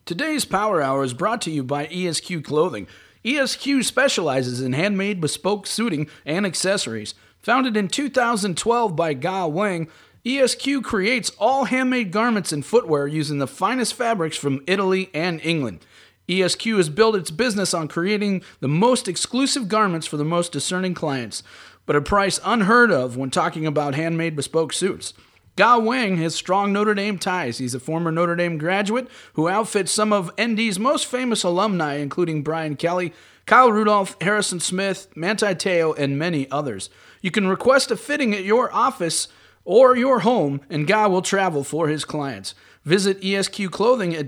Today's Power Hour is brought to you by ESQ Clothing. ESQ specializes in handmade bespoke suiting and accessories. Founded in 2012 by Ga Wang, ESQ creates all handmade garments and footwear using the finest fabrics from Italy and England. ESQ has built its business on creating the most exclusive garments for the most discerning clients, but a price unheard of when talking about handmade bespoke suits. Ga Wang has strong Notre Dame ties. He's a former Notre Dame graduate who outfits some of ND's most famous alumni, including Brian Kelly, Kyle Rudolph, Harrison Smith, Manti Te'o, and many others. You can request a fitting at your office or your home, and Ga will travel for his clients. Visit ESQ Clothing at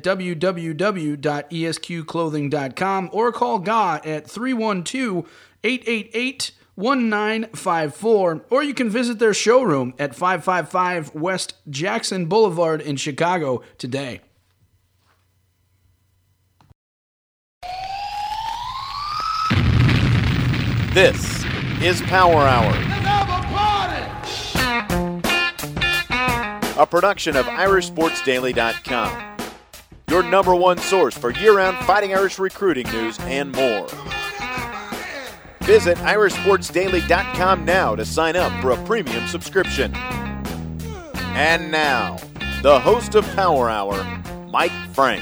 www.esqclothing.com or call Ga at 312-888-1954, or you can visit their showroom at 555 West Jackson Boulevard in Chicago today. This is Power Hour, a production of IrishSportsDaily.com, your number one source for year-round Fighting Irish recruiting news and more. Visit IrishSportsDaily.com now to sign up for a premium subscription. And now, the host of Power Hour, Mike Frank.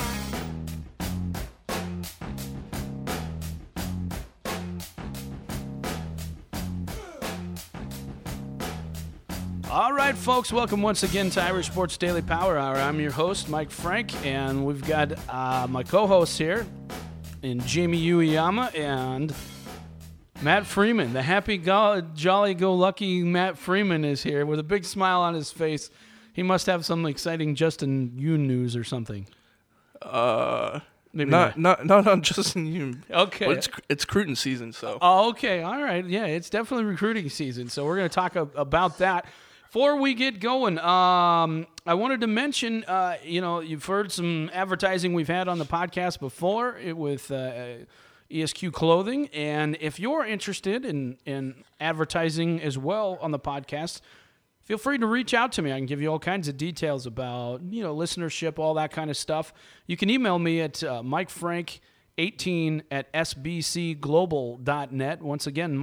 All right, folks, welcome once again to Irish Sports Daily Power Hour. I'm your host, Mike Frank, and we've got my co-hosts here in Jamie Ueyama and Matt Freeman. The happy, jolly-go-lucky Matt Freeman is here with a big smile on his face. He must have some exciting Justin Yoon news or something. Maybe not on Justin Yoon. Okay. But it's recruiting season, so. Oh, okay. All right. Yeah, it's definitely recruiting season, so we're going to talk about that. Before we get going, I wanted to mention, you've heard some advertising we've had on the podcast before with ESQ Clothing, and if you're interested in advertising as well on the podcast, feel free to reach out to me. I can give you all kinds of details about, listenership, all that kind of stuff. You can email me at MikeFrank18@sbcglobal.net. Once again,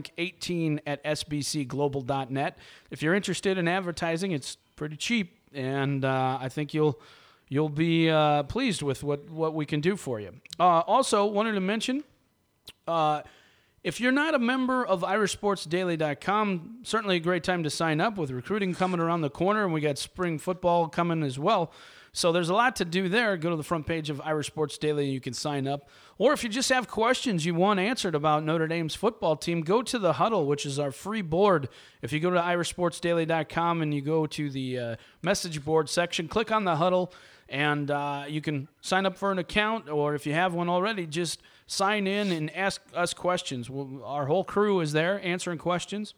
MikeFrank18@sbcglobal.net. If you're interested in advertising, it's pretty cheap, and I think you'll be pleased with what we can do for you. Also, wanted to mention, if you're not a member of IrishSportsDaily.com, certainly a great time to sign up with recruiting coming around the corner, and we got spring football coming as well. So there's a lot to do there. Go to the front page of Irish Sports Daily and you can sign up. Or if you just have questions you want answered about Notre Dame's football team, go to The Huddle, which is our free board. If you go to IrishSportsDaily.com and you go to the message board section, click on The Huddle, and you can sign up for an account, or if you have one already, just sign in and ask us questions. Our whole crew is there answering questions.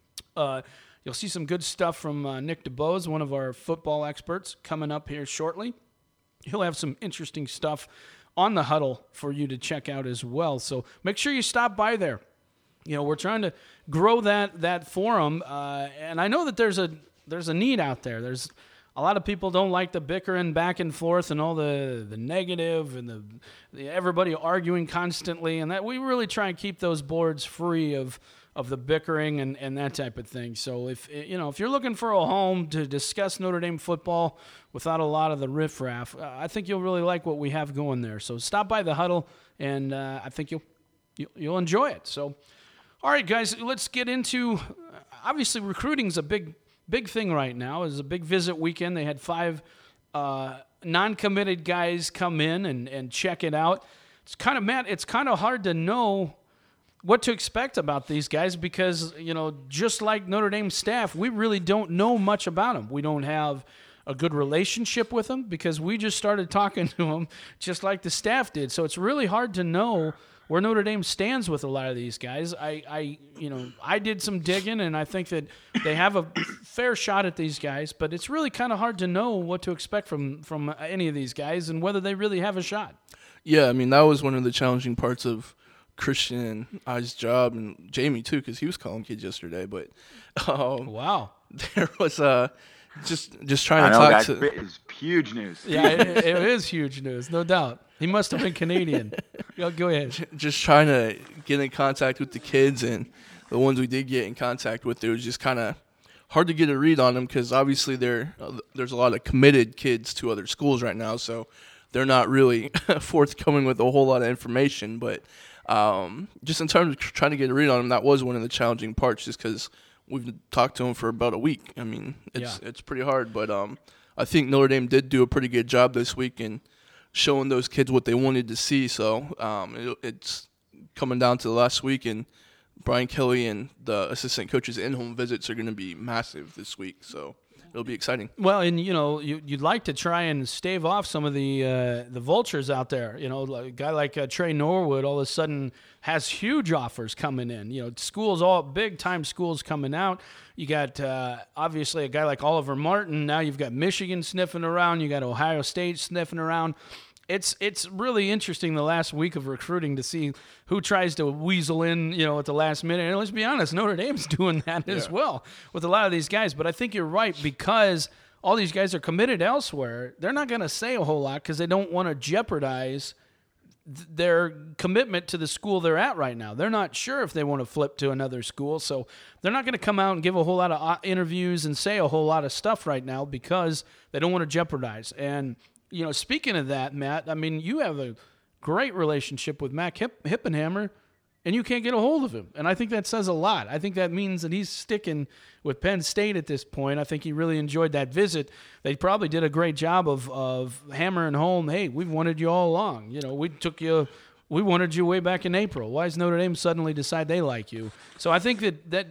You'll see some good stuff from Nick DeBose, one of our football experts, coming up here shortly. He'll have some interesting stuff on The Huddle for you to check out as well. So make sure you stop by there. We're trying to grow that forum, and I know that there's a need out there. There's a lot of people don't like the bickering back and forth and all the negative and the everybody arguing constantly, and that we really try and keep those boards free of the bickering and that type of thing. So if you're looking for a home to discuss Notre Dame football without a lot of the riffraff, I think you'll really like what we have going there. So stop by The Huddle, and I think you'll enjoy it. So, all right, guys, let's get into. Obviously, recruiting's a big thing right now. It's a big visit weekend. They had 5 non-committed guys come in and check it out. It's kind of hard to know what to expect about these guys because, just like Notre Dame staff, we really don't know much about them. We don't have a good relationship with them because we just started talking to them just like the staff did. So it's really hard to know where Notre Dame stands with a lot of these guys. I did some digging, and I think that they have a fair shot at these guys, but it's really kind of hard to know what to expect from any of these guys and whether they really have a shot. Yeah, I mean, that was one of the challenging parts of Christian and I's job, and Jamie too, because he was calling kids yesterday. But wow, there was just trying I to know talk that's to. it's huge news. Yeah, it is huge news, no doubt. He must have been Canadian. Go ahead. Just trying to get in contact with the kids, and the ones we did get in contact with, it was just kind of hard to get a read on them because obviously there's a lot of committed kids to other schools right now, so they're not really forthcoming with a whole lot of information. But just in terms of trying to get a read on them, that was one of the challenging parts, just because we've talked to them for about a week. I mean, it's pretty hard, but I think Notre Dame did do a pretty good job this week in showing those kids what they wanted to see. So it's coming down to the last week, and Brian Kelly and the assistant coaches' in-home visits are going to be massive this week. So it'll be exciting. Well, and you'd like to try and stave off some of the vultures out there. A guy like Trey Norwood all of a sudden has huge offers coming in. Schools, all big time schools coming out. You got obviously a guy like Oliver Martin. Now you've got Michigan sniffing around. You got Ohio State sniffing around. It's really interesting the last week of recruiting to see who tries to weasel in, at the last minute. And let's be honest, Notre Dame's doing that as well with a lot of these guys. But I think you're right, because all these guys are committed elsewhere. They're not going to say a whole lot because they don't want to jeopardize their commitment to the school they're at right now. They're not sure if they want to flip to another school, so they're not going to come out and give a whole lot of interviews and say a whole lot of stuff right now because they don't want to jeopardize. And speaking of that, Matt, I mean, you have a great relationship with Mac Hippenhammer, and you can't get a hold of him. And I think that says a lot. I think that means that he's sticking with Penn State at this point. I think he really enjoyed that visit. They probably did a great job of hammering home, hey, we've wanted you all along. We wanted you way back in April. Why does Notre Dame suddenly decide they like you? So I think that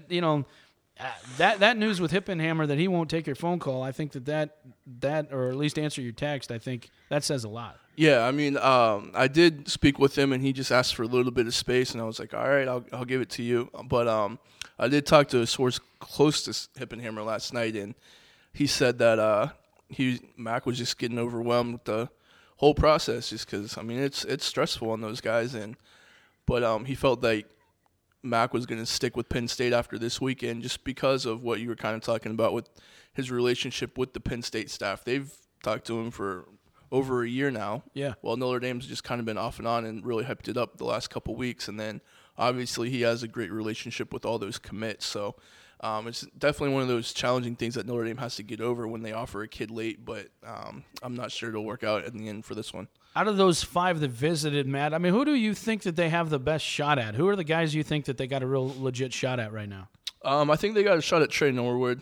news with Hippenhammer that he won't take your phone call, I think that or at least answer your text, I think that says a lot. Yeah, I mean, I did speak with him, and he just asked for a little bit of space, and I was like, all right, I'll give it to you. But I did talk to a source close to Hippenhammer last night, and he said that Mac was just getting overwhelmed with the whole process, just because, I mean, it's stressful on those guys, but he felt like Mac was going to stick with Penn State after this weekend just because of what you were kind of talking about with his relationship with the Penn State staff. They've talked to him for over a year now. Yeah. Well, Notre Dame's just kind of been off and on and really hyped it up the last couple of weeks. And then obviously he has a great relationship with all those commits. So it's definitely one of those challenging things that Notre Dame has to get over when they offer a kid late. But I'm not sure it'll work out in the end for this one. Out of those 5 that visited, Matt, I mean, who do you think that they have the best shot at? Who are the guys you think that they got a real legit shot at right now? I think they got a shot at Trey Norwood.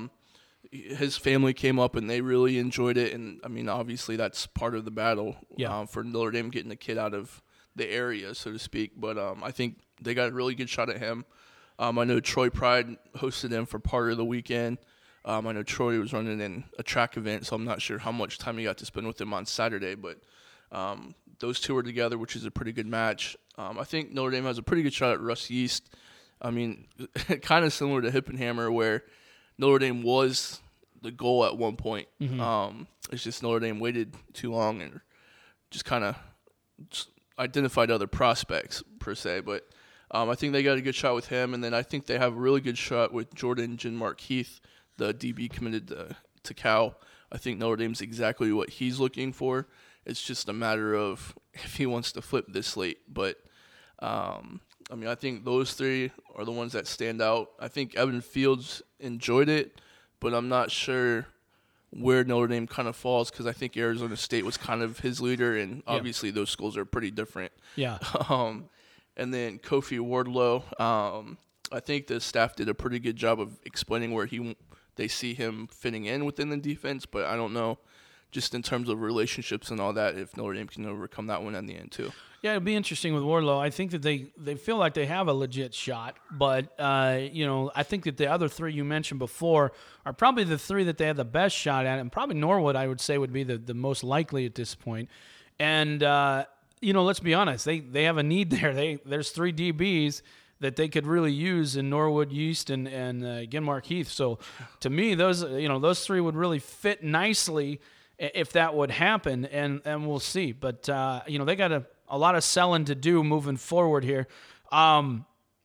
His family came up and they really enjoyed it, and I mean, obviously that's part of the battle for Notre Dame getting the kid out of the area, so to speak. But I think they got a really good shot at him. I know Troy Pride hosted him for part of the weekend. I know Troy was running in a track event, so I'm not sure how much time he got to spend with him on Saturday, but those two are together, which is a pretty good match. I think Notre Dame has a pretty good shot at Russ Yeast. I mean, kind of similar to Hippenhammer, where Notre Dame was the goal at one point. Mm-hmm. It's just Notre Dame waited too long and just kind of identified other prospects, per se. But I think they got a good shot with him, and then I think they have a really good shot with Jordan Jinmark Heath, the DB committed to Cal. I think Notre Dame's exactly what he's looking for. It's just a matter of if he wants to flip this late. But, I mean, I think those 3 are the ones that stand out. I think Evan Fields enjoyed it, but I'm not sure where Notre Dame kind of falls because I think Arizona State was kind of his leader, and obviously those schools are pretty different. Yeah. And then Kofi Wardlow, I think the staff did a pretty good job of explaining where they see him fitting in within the defense, but I don't know, just in terms of relationships and all that, if Notre Dame can overcome that one in the end too. Yeah, it'll be interesting with Wardlow. I think that they feel like they have a legit shot, but I think that the other 3 you mentioned before are probably the 3 that they have the best shot at, and probably Norwood, I would say, would be the most likely at this point. And let's be honest, they have a need there. There's 3 DBs that they could really use in Norwood, Yeast, and Ginmark Heath. So to me, those 3 would really fit nicely if that would happen, and we'll see. But they got a lot of selling to do moving forward here.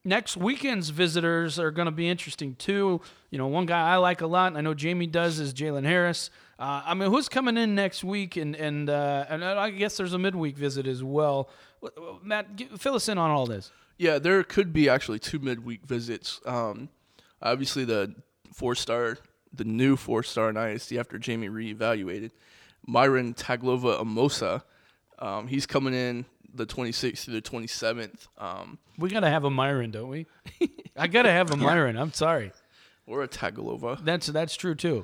Next weekend's visitors are going to be interesting too. One guy I like a lot, and I know Jamie does, is Jalen Harris. Who's coming in next week? And I guess there's a midweek visit as well. Matt, fill us in on all this. Yeah, there could be actually 2 midweek visits. Obviously, the new 4-star in ISD after Jamie reevaluated, Myron Tagovailoa. He's coming in the 26th through the 27th. We got to have a Myron, don't we? I got to have a Myron. I'm sorry. Or a Tagovailoa. That's true, too.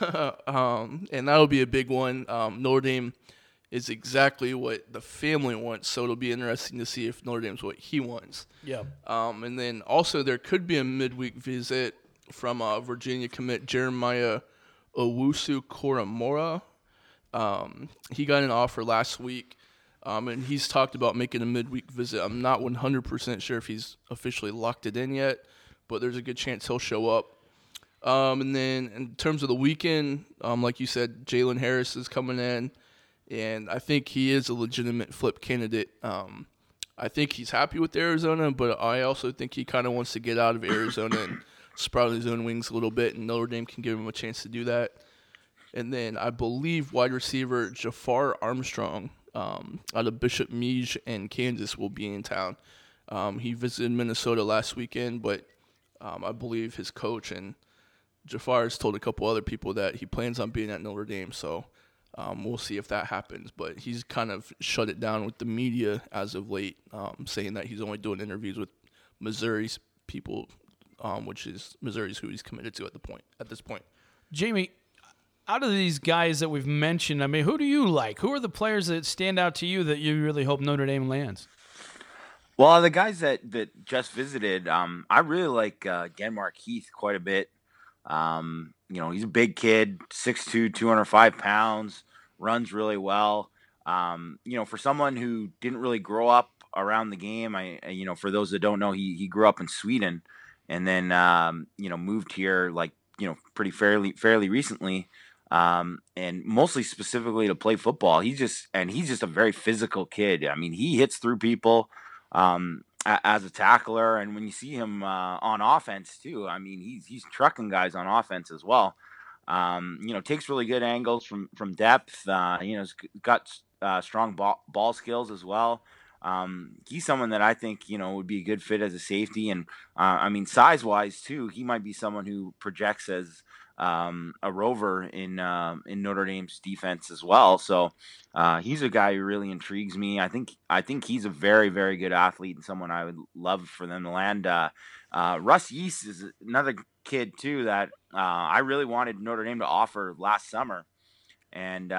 And that'll be a big one. Notre Dame is exactly what the family wants, so it'll be interesting to see if Notre Dame's what he wants. Yeah. And then also there could be a midweek visit from Virginia commit Jeremiah Owusu-Koramoah. He got an offer last week. And he's talked about making a midweek visit. I'm not 100% sure if he's officially locked it in yet, but there's a good chance he'll show up. And then in terms of the weekend, like you said, Jalen Harris is coming in, and I think he is a legitimate flip candidate. I think he's happy with Arizona, but I also think he kind of wants to get out of Arizona and sprout his own wings a little bit, and Notre Dame can give him a chance to do that. And then I believe wide receiver Jafar Armstrong out of Bishop Miege and Kansas will be in town. He visited Minnesota last weekend, but I believe his coach and Jafar has told a couple other people that he plans on being at Notre Dame, so we'll see if that happens. But he's kind of shut it down with the media as of late, saying that he's only doing interviews with Missouri's people, which is Missouri's who he's committed to at this point. Jamie, out of these guys that we've mentioned, who do you like? Who are the players that stand out to you that you really hope Notre Dame lands? Well, the guys that just visited, I really like Denmark Heath quite a bit. He's a big kid, 6'2", 205 pounds, runs really well. For someone who didn't really grow up around the game, for those that don't know, he grew up in Sweden and then, moved here pretty fairly recently. And mostly specifically to play football. He's just a very physical kid. He hits through people, as a tackler, and when you see him on offense too, he's trucking guys on offense as well. Takes really good angles from depth. He's got strong ball skills as well. He's someone that I think would be a good fit as a safety, and size wise too, he might be someone who projects as a rover in Notre Dame's defense as well. So he's a guy who really intrigues me. I think he's a very, very good athlete and someone I would love for them to land. Russ Yeast is another kid too that I really wanted Notre Dame to offer last summer. And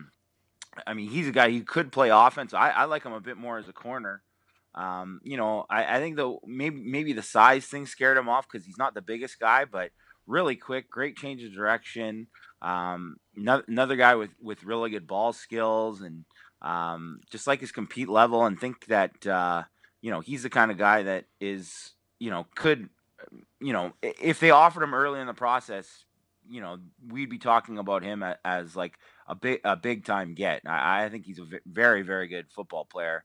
he's a guy who could play offense. I like him a bit more as a corner. I think though maybe the size thing scared him off because he's not the biggest guy, but really quick, great change of direction. Another guy with really good ball skills and just like his compete level, and think that he's the kind of guy that is could if they offered him early in the process, we'd be talking about him as like a big time get. I think he's a very, very good football player.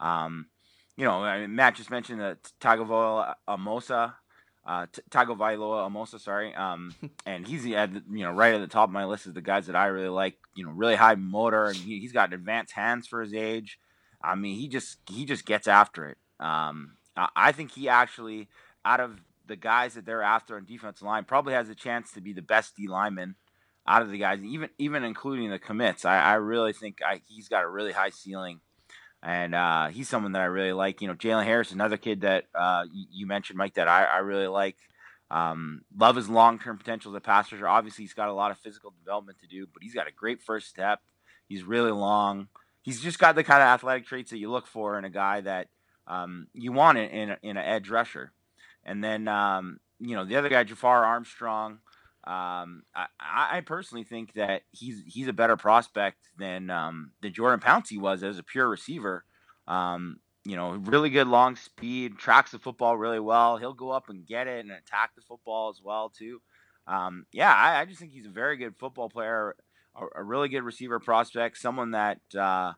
Matt just mentioned that Tagovailoa Amosa, sorry. And he's right at the top of my list of the guys that I really like. Really high motor, and he's got advanced hands for his age. He just gets after it. I think he actually, out of the guys that they're after on defensive line, probably has a chance to be the best D lineman out of the guys, even including the commits. I really think he's got a really high ceiling. And he's someone that I really like. Jalen Harris, another kid that you mentioned, Mike, that I really like. Love his long-term potential as a pass rusher. Obviously, he's got a lot of physical development to do, but he's got a great first step. He's really long. He's just got the kind of athletic traits that you look for in a guy that you want in an edge rusher. And then, the other guy, Jafar Armstrong, I personally think that he's a better prospect than Jordan Pouncey was as a pure receiver. Really good long speed, tracks the football really well. He'll go up and get it and attack the football as well too. I just think he's a very good football player, a really good receiver prospect, someone that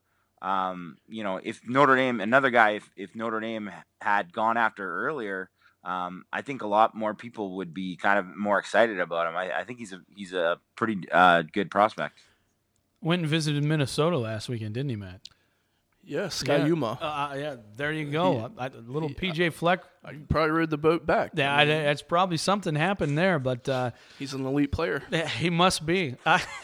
if Notre Dame, another guy, if Notre Dame had gone after earlier, I think a lot more people would be kind of more excited about him. I think he's a pretty good prospect. Went and visited Minnesota last weekend, didn't he, Matt? Yeah, Sky Yuma. Yeah, there you go. A little PJ Fleck. I probably rode the boat back. Yeah, that's probably something happened there, but he's an elite player. He must be.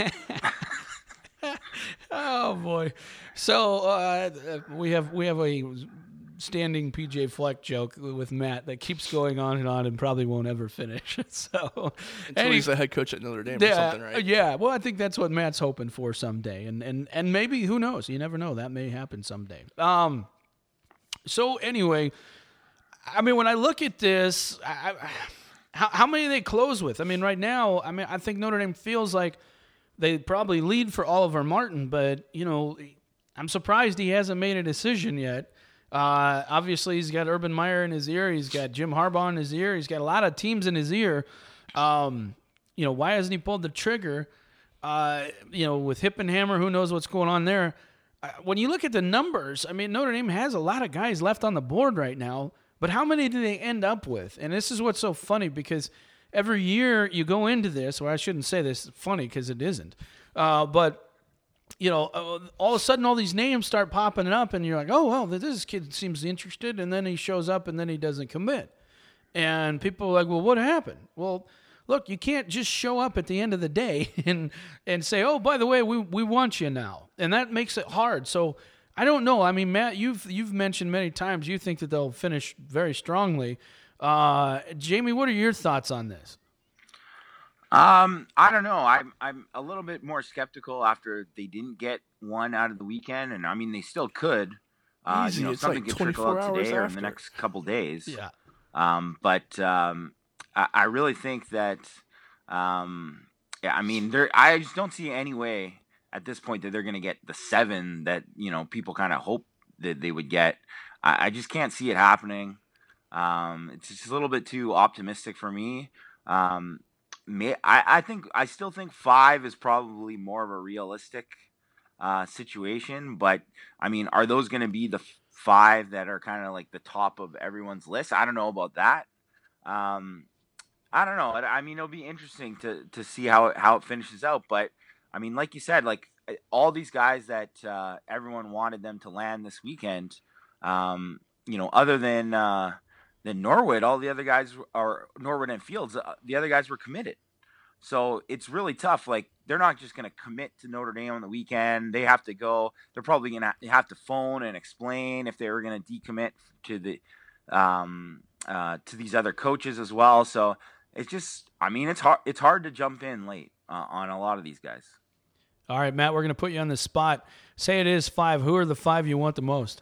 Oh boy! So we have a standing PJ Fleck joke with Matt that keeps going on and probably won't ever finish. So until he's the head coach at Notre Dame or something, right? Yeah. Well, I think that's what Matt's hoping for someday, and maybe, who knows? You never know. That may happen someday. So anyway, I mean, when I look at this, how many do they close with? I mean, right now, I think Notre Dame feels like they probably lead for Oliver Martin, but I'm surprised he hasn't made a decision yet. Obviously, he's got Urban Meyer in his ear. He's got Jim Harbaugh in his ear. He's got a lot of teams in his ear. Why hasn't he pulled the trigger? With Hippenhammer, who knows what's going on there? When you look at the numbers, Notre Dame has a lot of guys left on the board right now, but how many do they end up with? And this is what's so funny, because every year you go into this, or I shouldn't say this funny because it isn't, but all of a sudden all these names start popping up, and you're like, oh, well, this kid seems interested, and then he shows up, and then he doesn't commit. And people are like, well, what happened? Well, look, you can't just show up at the end of the day and say, oh, by the way, we want you now. And that makes it hard. So I don't know. Matt, you've mentioned many times you think that they'll finish very strongly. Jamie, what are your thoughts on this? I don't know. I'm a little bit more skeptical after they didn't get one out of the weekend, and they still could. Easy. Something could trickle out today or in the next couple days. Yeah. But I really think that I just don't see any way at this point that they're going to get the 7 that people kind of hope that they would get. I just can't see it happening. It's just a little bit too optimistic for me. I still think 5 is probably more of a realistic situation, but are those going to be the 5 that are kind of like the top of everyone's list? I don't know about that. I don't know. It'll be interesting to see how it finishes out. But like you said, like all these guys that everyone wanted them to land this weekend, other than Norwood, all the other guys are Norwood and Fields. The other guys were committed. So it's really tough. Like, they're not just going to commit to Notre Dame on the weekend. They have to go. They're probably going to have to phone and explain if they were going to decommit to the to these other coaches as well. So it's just, it's hard. It's hard to jump in late on a lot of these guys. All right, Matt, we're going to put you on the spot. Say it is 5. Who are the 5 you want the most?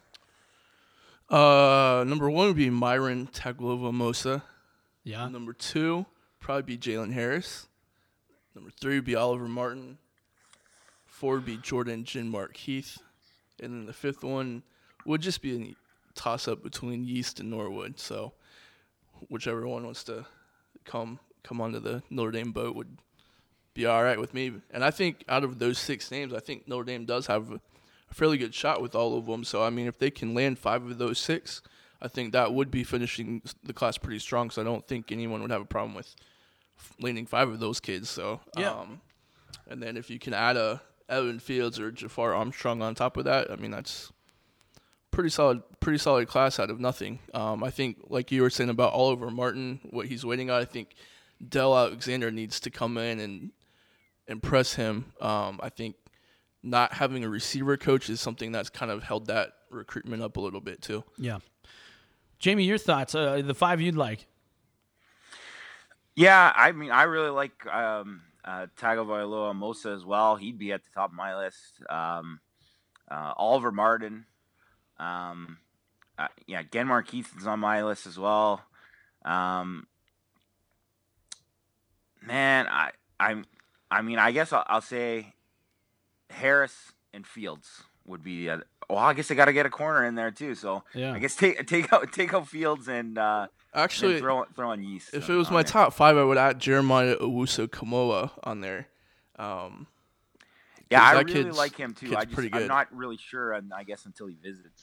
Number 1 would be Myron Tagovailoa. Yeah. Number 2 probably be Jalen Harris. Number 3 would be Oliver Martin. 4 would be Jordan Genmark Heath. And then the 5th one would just be a toss-up between Yeast and Norwood. So whichever one wants to come onto the Notre Dame boat would be all right with me. And I think out of those 6 names, I think Notre Dame does have a fairly good shot with all of them. So, if they can land 5 of those 6, I think that would be finishing the class pretty strong. So I don't think anyone would have a problem with landing 5 of those kids. So, yeah. And then if you can add a Evan Fields or Jafar Armstrong on top of that, that's pretty solid class out of nothing. I think, like you were saying about Oliver Martin, what he's waiting on, I think Dell Alexander needs to come in and impress him. I think not having a receiver coach is something that's kind of held that recruitment up a little bit too. Yeah. Jamie, your thoughts, the 5 you'd like? Yeah, I really like Tagovailoa as well. He'd be at the top of my list. Oliver Martin. Genmark Heath is on my list as well. I guess I'll say Harris and Fields would be. I guess they got to get a corner in there too. So yeah. I guess take out Fields and actually throw on Yeast. If it was my top 5, I would add Jeremiah Owusu-Koramoah on there. I really like him too. I'm not really sure. I guess until he visits.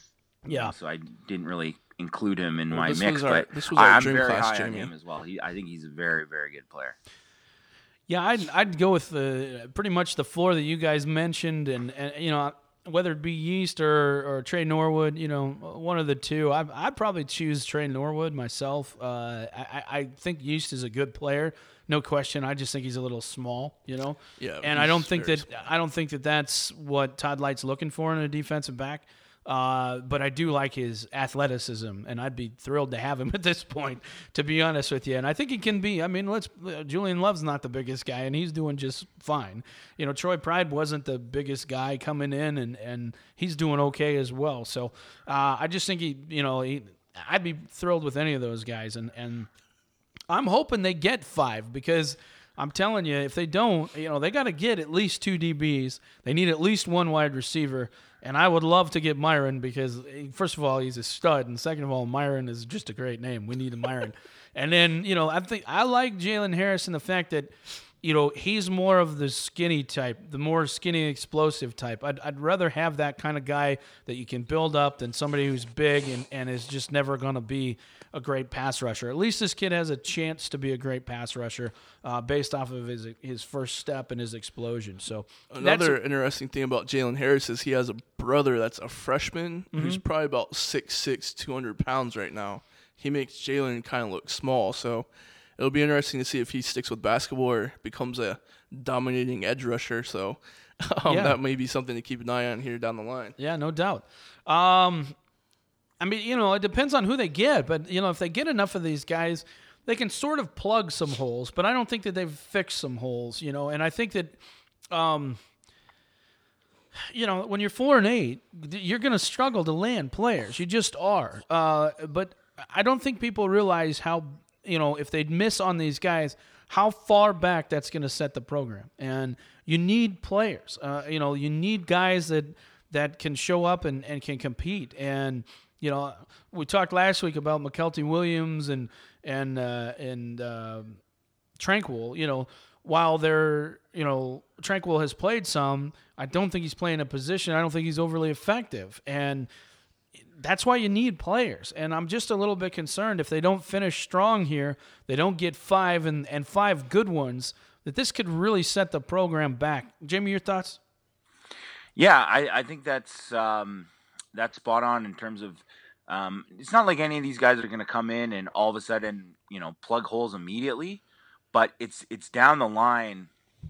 Yeah. So I didn't really include him in my this mix, was but this was our I'm dream very class, high on Jamie. him as well. I think he's a very, very good player. Yeah, I'd go with pretty much the four that you guys mentioned, and whether it be Yeast or Trey Norwood, one of the two. I'd probably choose Trey Norwood myself. I think Yeast is a good player, no question. I just think he's a little small, Yeah, and I don't think that that's what Todd Light's looking for in a defensive back. But I do like his athleticism, and I'd be thrilled to have him at this point, to be honest with you. And I think he can be. I mean, Julian Love's not the biggest guy, and he's doing just fine. Troy Pride wasn't the biggest guy coming in, and he's doing okay as well. So I just think I'd be thrilled with any of those guys, and I'm hoping they get 5 because I'm telling you, if they don't, they got to get at least 2 DBs. They need at least 1 wide receiver. And I would love to get Myron because, first of all, he's a stud, and second of all, Myron is just a great name. We need a Myron. And then, I like Jalen Harris in the fact that, he's more of the skinny type, the more skinny, explosive type. I'd rather have that kind of guy that you can build up than somebody who's big and is just never going to be a great pass rusher. At least this kid has a chance to be a great pass rusher based off of his first step and his explosion. So another interesting thing about Jalen Harris is he has a brother that's a freshman who's probably about 6'6", 200 pounds right now. He makes Jalen kind of look small, so it'll be interesting to see if he sticks with basketball or becomes a dominating edge rusher. So that may be something to keep an eye on here down the line. Yeah, no doubt. I mean, it depends on who they get, but, if they get enough of these guys, they can sort of plug some holes, but I don't think that they've fixed some holes, and I think that, when you're 4-8, you're going to struggle to land players. You just are. But I don't think people realize how, if they'd miss on these guys, how far back that's going to set the program. And you need players. You need guys that can show up and can compete. And, we talked last week about McKelty Williams and Tranquil. While Tranquil has played some, I don't think he's playing a position. I don't think he's overly effective. And that's why you need players. And I'm just a little bit concerned if they don't finish strong here, they don't get 5 and 5 good ones, that this could really set the program back. Jamie, your thoughts? Yeah, I think that's spot on in terms of it's not like any of these guys are going to come in and all of a sudden, plug holes immediately, but it's down the line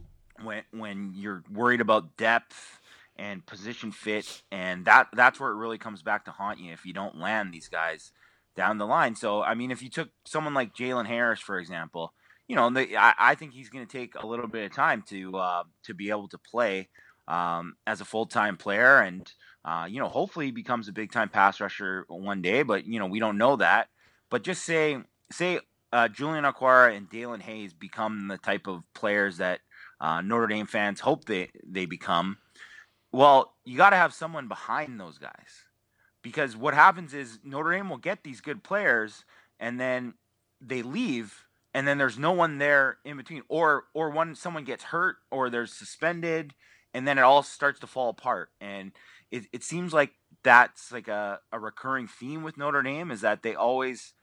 when you're worried about depth and position fit, and that's where it really comes back to haunt you if you don't land these guys down the line. So, I mean, if you took someone like Jalen Harris, for example, I think he's going to take a little bit of time to be able to play as a full-time player, and hopefully he becomes a big-time pass rusher one day, but we don't know that. But just say Julian Okwara and Dalen Hayes become the type of players that Notre Dame fans hope they become. Well, you got to have someone behind those guys, because what happens is Notre Dame will get these good players and then they leave, and then there's no one there in between, or when someone gets hurt or they're suspended, and then it all starts to fall apart. And it seems like that's like a recurring theme with Notre Dame, is that they always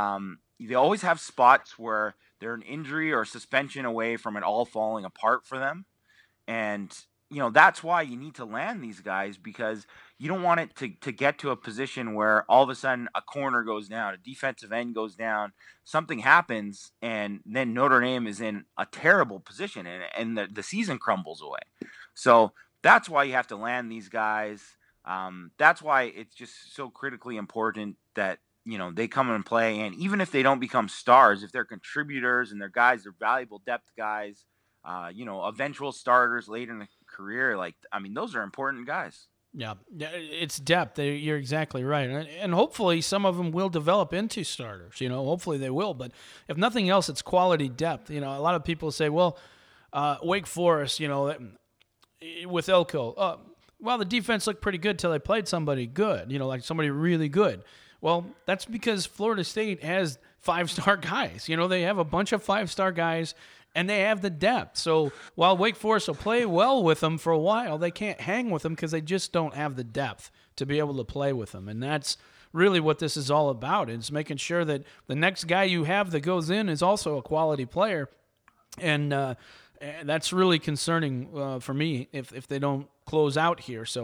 have spots where they're an injury or suspension away from it all falling apart for them. And that's why you need to land these guys, because you don't want it to get to a position where all of a sudden a corner goes down, a defensive end goes down, something happens, and then Notre Dame is in a terrible position and the season crumbles away. So that's why you have to land these guys. That's why it's just so critically important that, they come and play. And even if they don't become stars, if they're contributors and they're guys, they're valuable depth guys, eventual starters later in the career, those are important guys. Yeah, it's depth. You're exactly right. And hopefully some of them will develop into starters. Hopefully they will. But if nothing else, it's quality depth. A lot of people say, well, Wake Forest, with Elko, well, the defense looked pretty good till they played somebody good, like somebody really good. Well, that's because Florida State has 5-star guys. They have a bunch of 5-star guys, And they have the depth. So while Wake Forest will play well with them for a while, they can't hang with them because they just don't have the depth to be able to play with them. And that's really what this is all about. It's making sure that the next guy you have that goes in is also a quality player. And that's really concerning for me if they don't close out here. So,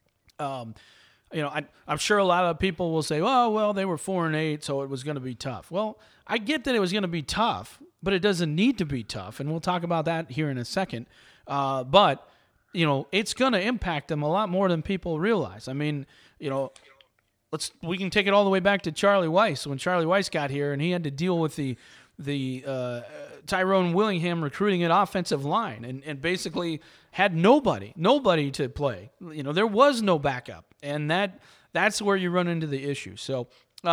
I'm sure a lot of people will say, oh, well, they were 4-8, so it was going to be tough. Well, I get that it was going to be tough, but it doesn't need to be tough, and we'll talk about that here in a second. But it's going to impact them a lot more than people realize. I mean, we can take it all the way back to Charlie Weiss when Charlie Weiss got here, and he had to deal with the Tyrone Willingham recruiting an offensive line, and basically had nobody to play. There was no backup, and that's where you run into the issue. So,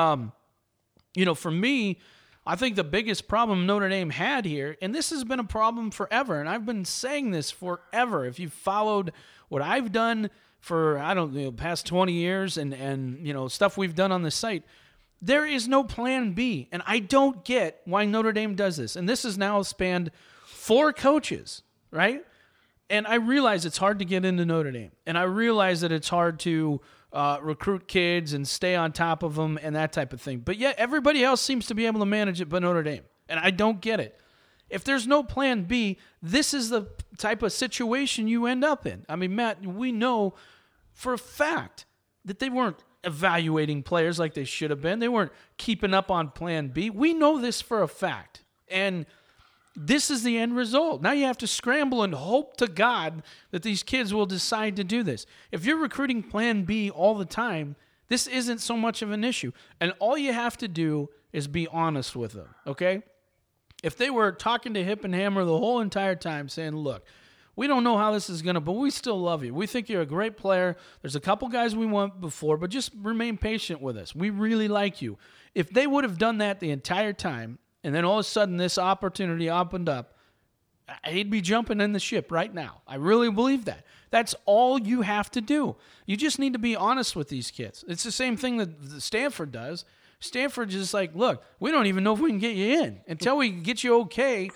for me, I think the biggest problem Notre Dame had here, and this has been a problem forever, and I've been saying this forever. If you've followed what I've done for, past 20 years and stuff we've done on the site, there is no plan B, and I don't get why Notre Dame does this. And this has now spanned 4 coaches, right? And I realize it's hard to get into Notre Dame, and I realize that it's hard to recruit kids and stay on top of them and that type of thing. But yet everybody else seems to be able to manage it but Notre Dame, and I don't get it. If there's no plan B, this is the type of situation you end up in. I mean, Matt, we know for a fact that they weren't evaluating players like they should have been. They weren't keeping up on plan B. We know this for a fact. And this is the end result. Now you have to scramble and hope to God that these kids will decide to do this. If you're recruiting plan B all the time, this isn't so much of an issue. And all you have to do is be honest with them, okay? If they were talking to Hip and Hammer the whole entire time saying, look, we don't know how this is going to, but we still love you. We think you're a great player. There's a couple guys we want before, but just remain patient with us. We really like you. If they would have done that the entire time, and then all of a sudden this opportunity opened up, he'd be jumping in the ship right now. I really believe that. That's all you have to do. You just need to be honest with these kids. It's the same thing that Stanford does. Stanford is like, look, we don't even know if we can get you in. Until we get you okay,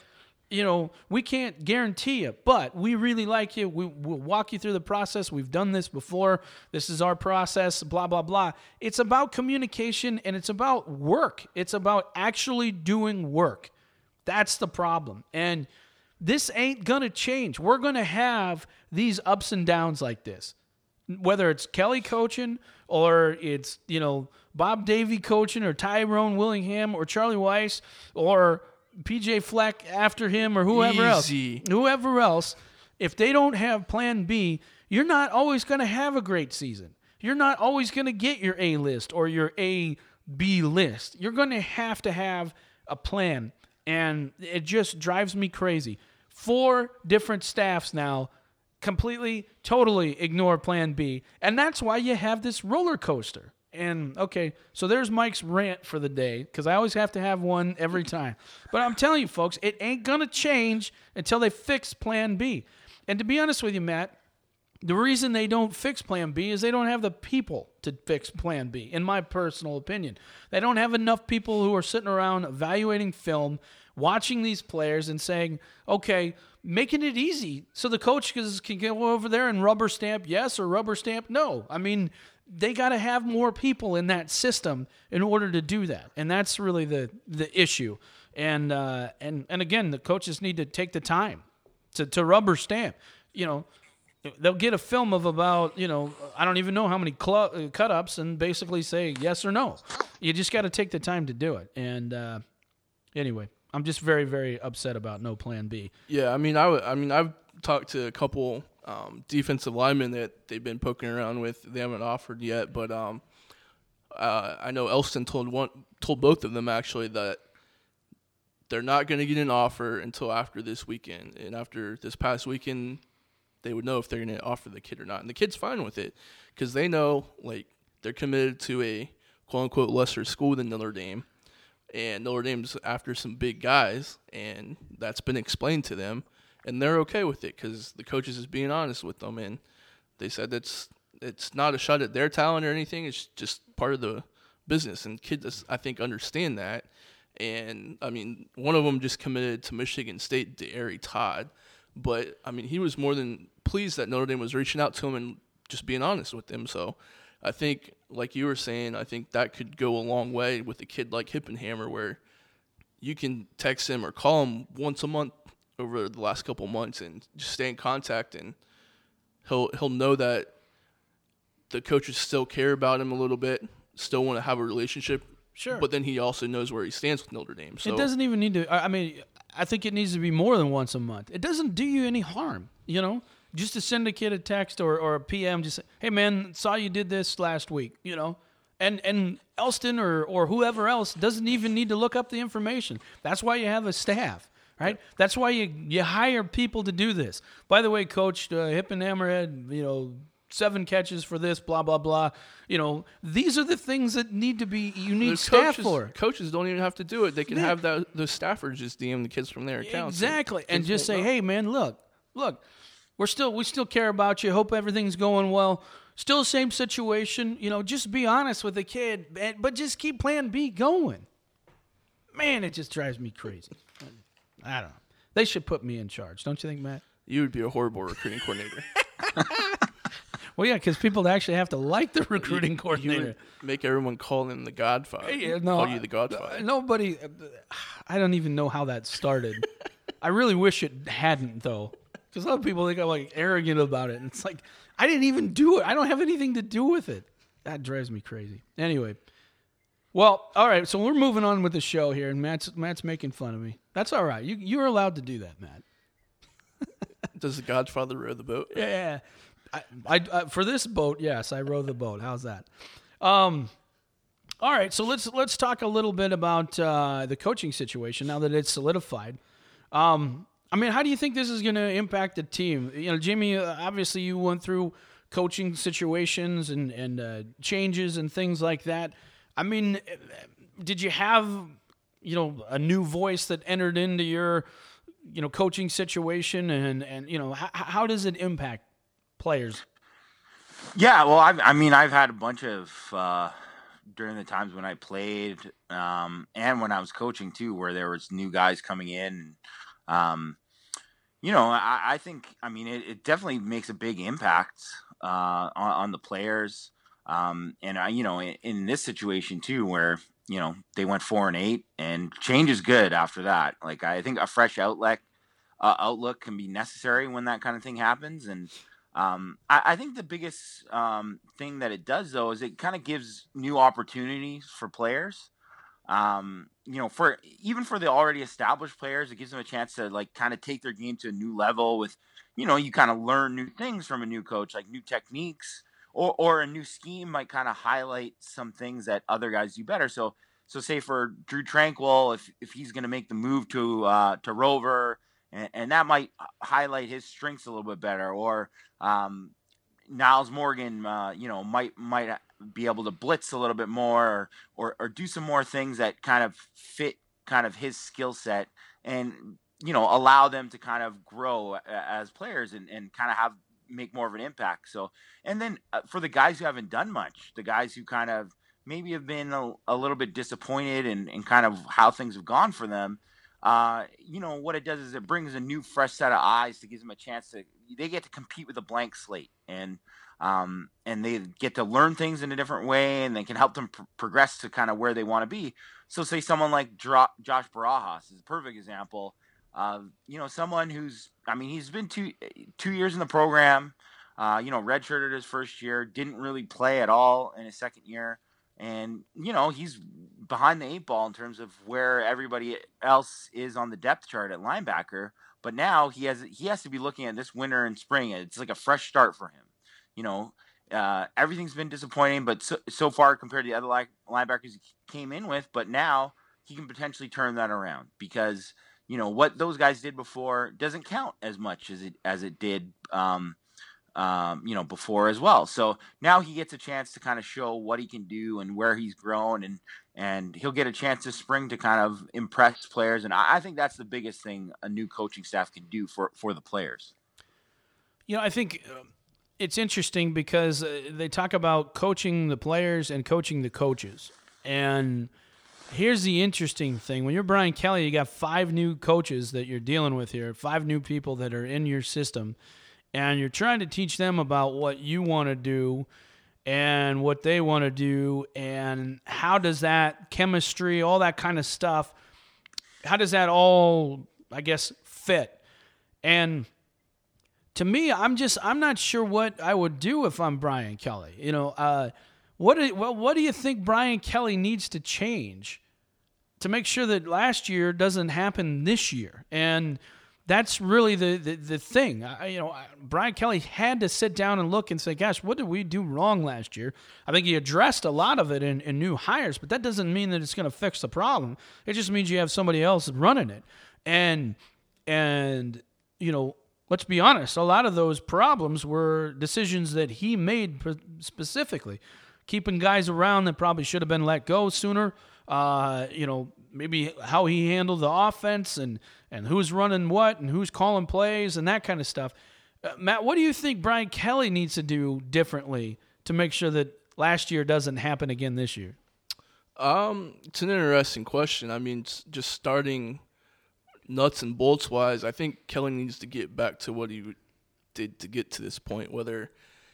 we can't guarantee you, but we really like you. We'll walk you through the process. We've done this before. This is our process, blah, blah, blah. It's about communication, and it's about work. It's about actually doing work. That's the problem. And this ain't going to change. We're going to have these ups and downs like this, whether it's Kelly coaching or it's, Bob Davie coaching or Tyrone Willingham or Charlie Weiss or PJ Fleck after him or whoever else, if they don't have plan B, you're not always going to have a great season. You're not always going to get your A list or your A-B list. You're going to have a plan, and it just drives me crazy. 4 different staffs now completely, totally ignore plan B, and that's why you have this roller coaster. And, okay, so there's Mike's rant for the day, because I always have to have one every time. But I'm telling you, folks, it ain't going to change until they fix Plan B. And to be honest with you, Matt, the reason they don't fix Plan B is they don't have the people to fix Plan B, in my personal opinion. They don't have enough people who are sitting around evaluating film, watching these players and saying, okay, making it easy so the coach can go over there and rubber stamp yes or rubber stamp no. I mean, they got to have more people in that system in order to do that, and that's really the issue. And again, the coaches need to take the time to rubber stamp. They'll get a film of about I don't even know how many cut-ups and basically say yes or no. You just got to take the time to do it. And anyway, I'm just very, very upset about no plan B. Yeah, I've talked to a couple defensive linemen that they've been poking around with. They haven't offered yet, but I know Elston told both of them actually that they're not going to get an offer until after this weekend. And after this past weekend, they would know if they're going to offer the kid or not. And the kid's fine with it because they know they're committed to a quote-unquote lesser school than Notre Dame. And Notre Dame's after some big guys, and that's been explained to them. And they're okay with it because the coaches is being honest with them. And they said it's not a shot at their talent or anything. It's just part of the business. And kids, I think, understand that. And, I mean, one of them just committed to Michigan State, De'Ari Todd. But, I mean, he was more than pleased that Notre Dame was reaching out to him and just being honest with him. So I think, like you were saying, I think that could go a long way with a kid like Hippenhammer, where you can text him or call him once a month over the last couple months and just stay in contact, and he'll know that the coaches still care about him a little bit, still want to have a relationship. Sure. But then he also knows where he stands with Notre Dame. So it doesn't even need to. I mean, I think it needs to be more than once a month. It doesn't do you any harm, just to send a kid a text or a PM. Just say, hey man, saw you did this last week, And Elston or whoever else doesn't even need to look up the information. That's why you have a staff, right? Yeah. That's why you hire people to do this. By the way, Coach Hippenhammer had 7 catches for this, blah, blah, blah. These are the things that need to be, you need staff for. Coaches don't even have to do it. They can have those staffers just DM the kids from their accounts. Exactly. And just say, hey, man, look, we still care about you. Hope everything's going well. Still the same situation. Just be honest with the kid, but just keep plan B going. Man, it just drives me crazy. I don't know. They should put me in charge. Don't you think, Matt? You would be a horrible recruiting coordinator. Well, yeah, because people actually have to like the recruiting coordinator. You would make everyone call him the Godfather. Call you the Godfather. Nobody. I don't even know how that started. I really wish it hadn't, though, because other people think I'm like arrogant about it, and it's like I didn't even do it. I don't have anything to do with it. That drives me crazy. Anyway, well, all right. So we're moving on with the show here, and Matt's making fun of me. That's all right. You're allowed to do that, Matt. Does the Godfather row the boat? Yeah. I for this boat, yes, I row the boat. How's that? All right, so let's talk a little bit about the coaching situation now that it's solidified. I mean, how do you think this is going to impact the team? Jimmy, obviously you went through coaching situations and changes and things like that. I mean, did you have a new voice that entered into your coaching situation, and how does it impact players? Yeah, well, I've had a bunch of during the times when I played and when I was coaching too, where there was new guys coming in. I think it definitely makes a big impact on the players. In this situation too, where they went 4-8, and change is good after that. Like, I think a fresh outlook can be necessary when that kind of thing happens. And I think the biggest thing that it does, though, is it kind of gives new opportunities for players. For the already established players, it gives them a chance to kind of take their game to a new level with, you kind of learn new things from a new coach, like new techniques, or a new scheme might kind of highlight some things that other guys do better. So say for Drew Tranquill, if he's going to make the move to Rover, and that might highlight his strengths a little bit better, or Niles Morgan, might be able to blitz a little bit more, or do some more things that kind of fit kind of his skill set, and allow them to kind of grow as players and kind of make more of an impact. So, and then for the guys who haven't done much, the guys who kind of maybe have been a little bit disappointed in kind of how things have gone for them. What it does is it brings a new, fresh set of eyes that gives them a chance they get to compete with a blank slate, and they get to learn things in a different way, and they can help them progress to kind of where they want to be. So say someone like Josh Barajas is a perfect example of, someone who's, he's been two years in the program, redshirted his first year, didn't really play at all in his second year. And, he's behind the 8 ball in terms of where everybody else is on the depth chart at linebacker. But now he has to be looking at this winter and spring. It's like a fresh start for him. Everything's been disappointing, but so far compared to the other linebackers he came in with. But now he can potentially turn that around, because, what those guys did before doesn't count as much as it did before as well. So now he gets a chance to kind of show what he can do and where he's grown, and he'll get a chance this spring to kind of impress players. And I think that's the biggest thing a new coaching staff can do for the players. I think it's interesting because they talk about coaching the players and coaching the coaches. And here's the interesting thing. When you're Brian Kelly, you got 5 new coaches that you're dealing with here, 5 new people that are in your system, and you're trying to teach them about what you want to do and what they want to do, and how does that chemistry, all that kind of stuff, how does that all, I guess, fit? And to me, I'm not sure what I would do if I'm Brian Kelly. You know, what do you think Brian Kelly needs to change to make sure that last year doesn't happen this year? And that's really the thing. Brian Kelly had to sit down and look and say, gosh, what did we do wrong last year? I think he addressed a lot of it in new hires, but that doesn't mean that it's going to fix the problem. It just means you have somebody else running it. And let's be honest, a lot of those problems were decisions that he made specifically. Keeping guys around that probably should have been let go sooner. Maybe how he handled the offense and who's running what and who's calling plays and that kind of stuff. Matt, what do you think Brian Kelly needs to do differently to make sure that last year doesn't happen again this year? It's an interesting question. I mean, just starting nuts and bolts wise, I think Kelly needs to get back to what he did to get to this point, whether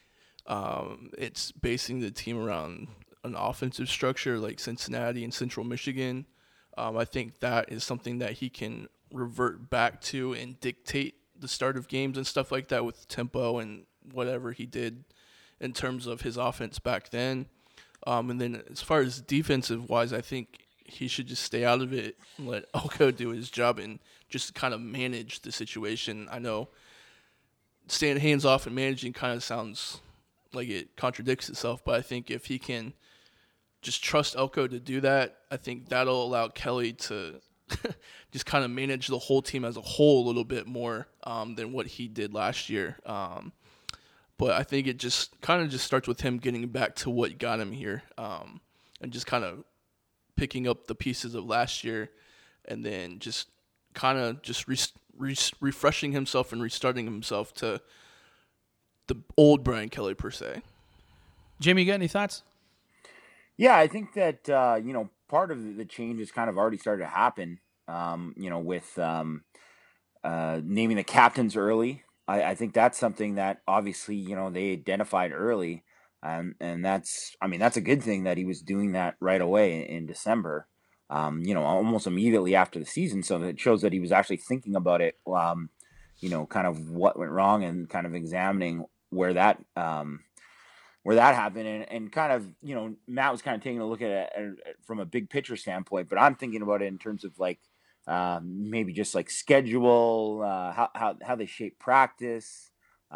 it's basing the team around an offensive structure like Cincinnati and Central Michigan. I think that is something that he can revert back to and dictate the start of games and stuff like that with tempo and whatever he did in terms of his offense back then. And then as far as defensive-wise, I think he should just stay out of it and let Elko do his job and just kind of manage the situation. I know staying hands-off and managing kind of sounds like it contradicts itself, but I think if he can just trust Elko to do that, I think that'll allow Kelly to just kind of manage the whole team as a whole a little bit more than what he did last year. But I think it just kind of just starts with him getting back to what got him here and just kind of picking up the pieces of last year and then just kind of just refreshing himself and restarting himself to the old Brian Kelly per se. Jamie, you got any thoughts? Yeah, I think that, part of the change has kind of already started to happen, with naming the captains early. I think that's something that obviously, they identified early. And that's a good thing that he was doing that right away in December, almost immediately after the season. So it shows that he was actually thinking about it, kind of what went wrong and kind of examining where that happened, and kind of, Matt was kind of taking a look at it from a big picture standpoint, but I'm thinking about it in terms of like maybe just like schedule, how they shape practice,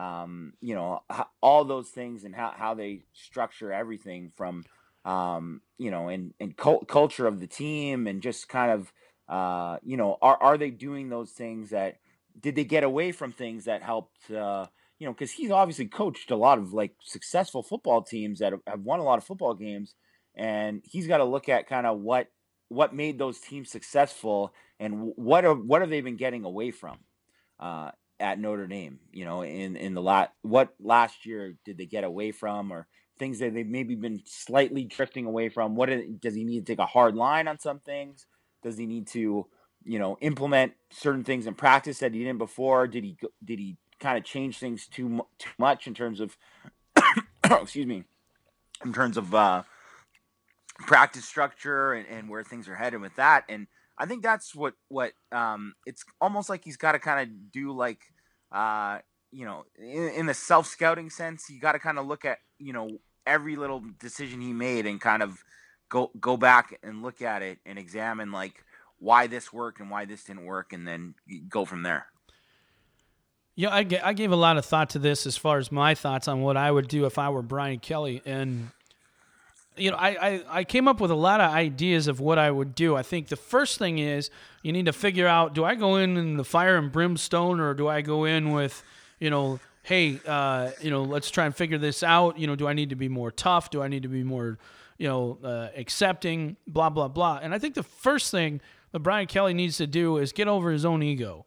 all those things, and how they structure everything from, and culture of the team, and just kind of, are they doing those things did they get away from things that helped, because he's obviously coached a lot of like successful football teams that have won a lot of football games, and he's got to look at kind of what made those teams successful and what have they been getting away from at Notre Dame. In the what last year did they get away from, or things that they've maybe been slightly drifting away from? Does he need to take a hard line on some things? Does he need to implement certain things in practice that he didn't before? Did he kind of change things too much in terms of in terms of practice structure and where things are headed with that? And I think that's what it's almost like he's got to kind of do, like in the self-scouting sense. You got to kind of look at every little decision he made and kind of go back and look at it and examine like why this worked and why this didn't work, and then go from there. Yeah, I gave a lot of thought to this as far as my thoughts on what I would do if I were Brian Kelly. And, I came up with a lot of ideas of what I would do. I think the first thing is you need to figure out, do I go in the fire and brimstone, or do I go in with, hey, let's try and figure this out. Do I need to be more tough? Do I need to be more, accepting, blah, blah, blah. And I think the first thing that Brian Kelly needs to do is get over his own ego,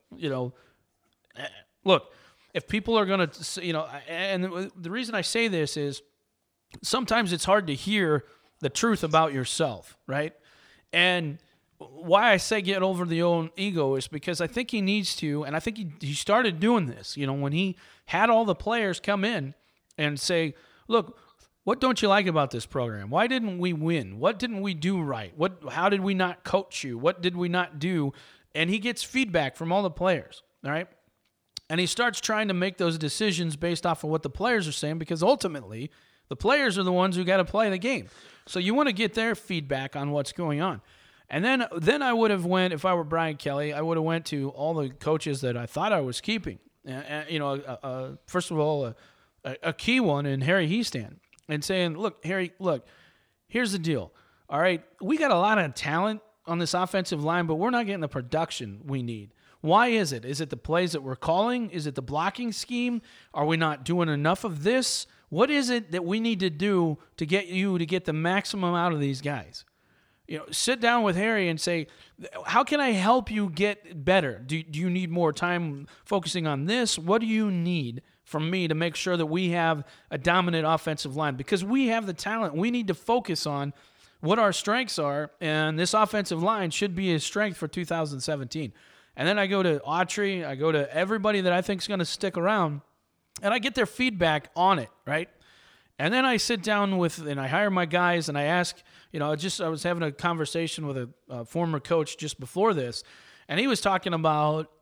Look, if people are going to, and the reason I say this is sometimes it's hard to hear the truth about yourself, right? And why I say get over the own ego is because I think he needs to, and I think he started doing this, when he had all the players come in and say, look, what don't you like about this program? Why didn't we win? What didn't we do right? How did we not coach you? What did we not do? And he gets feedback from all the players, all right? And he starts trying to make those decisions based off of what the players are saying, because ultimately the players are the ones who got to play the game. So you want to get their feedback on what's going on. And then I would have went, if I were Brian Kelly, I would have went to all the coaches that I thought I was keeping. First of all, a key one in Harry Hiestand, and saying, look, Harry, here's the deal. All right, we got a lot of talent on this offensive line, but we're not getting the production we need. Why is it? Is it the plays that we're calling? Is it the blocking scheme? Are we not doing enough of this? What is it that we need to do to get you to get the maximum out of these guys? Sit down with Harry and say, how can I help you get better? Do you need more time focusing on this? What do you need from me to make sure that we have a dominant offensive line? Because we have the talent. We need to focus on what our strengths are, and this offensive line should be a strength for 2017. And then I go to Autry, I go to everybody that I think is going to stick around, and I get their feedback on it, right? And then I sit down and I hire my guys, and I ask, I was having a conversation with a former coach just before this, and he was talking about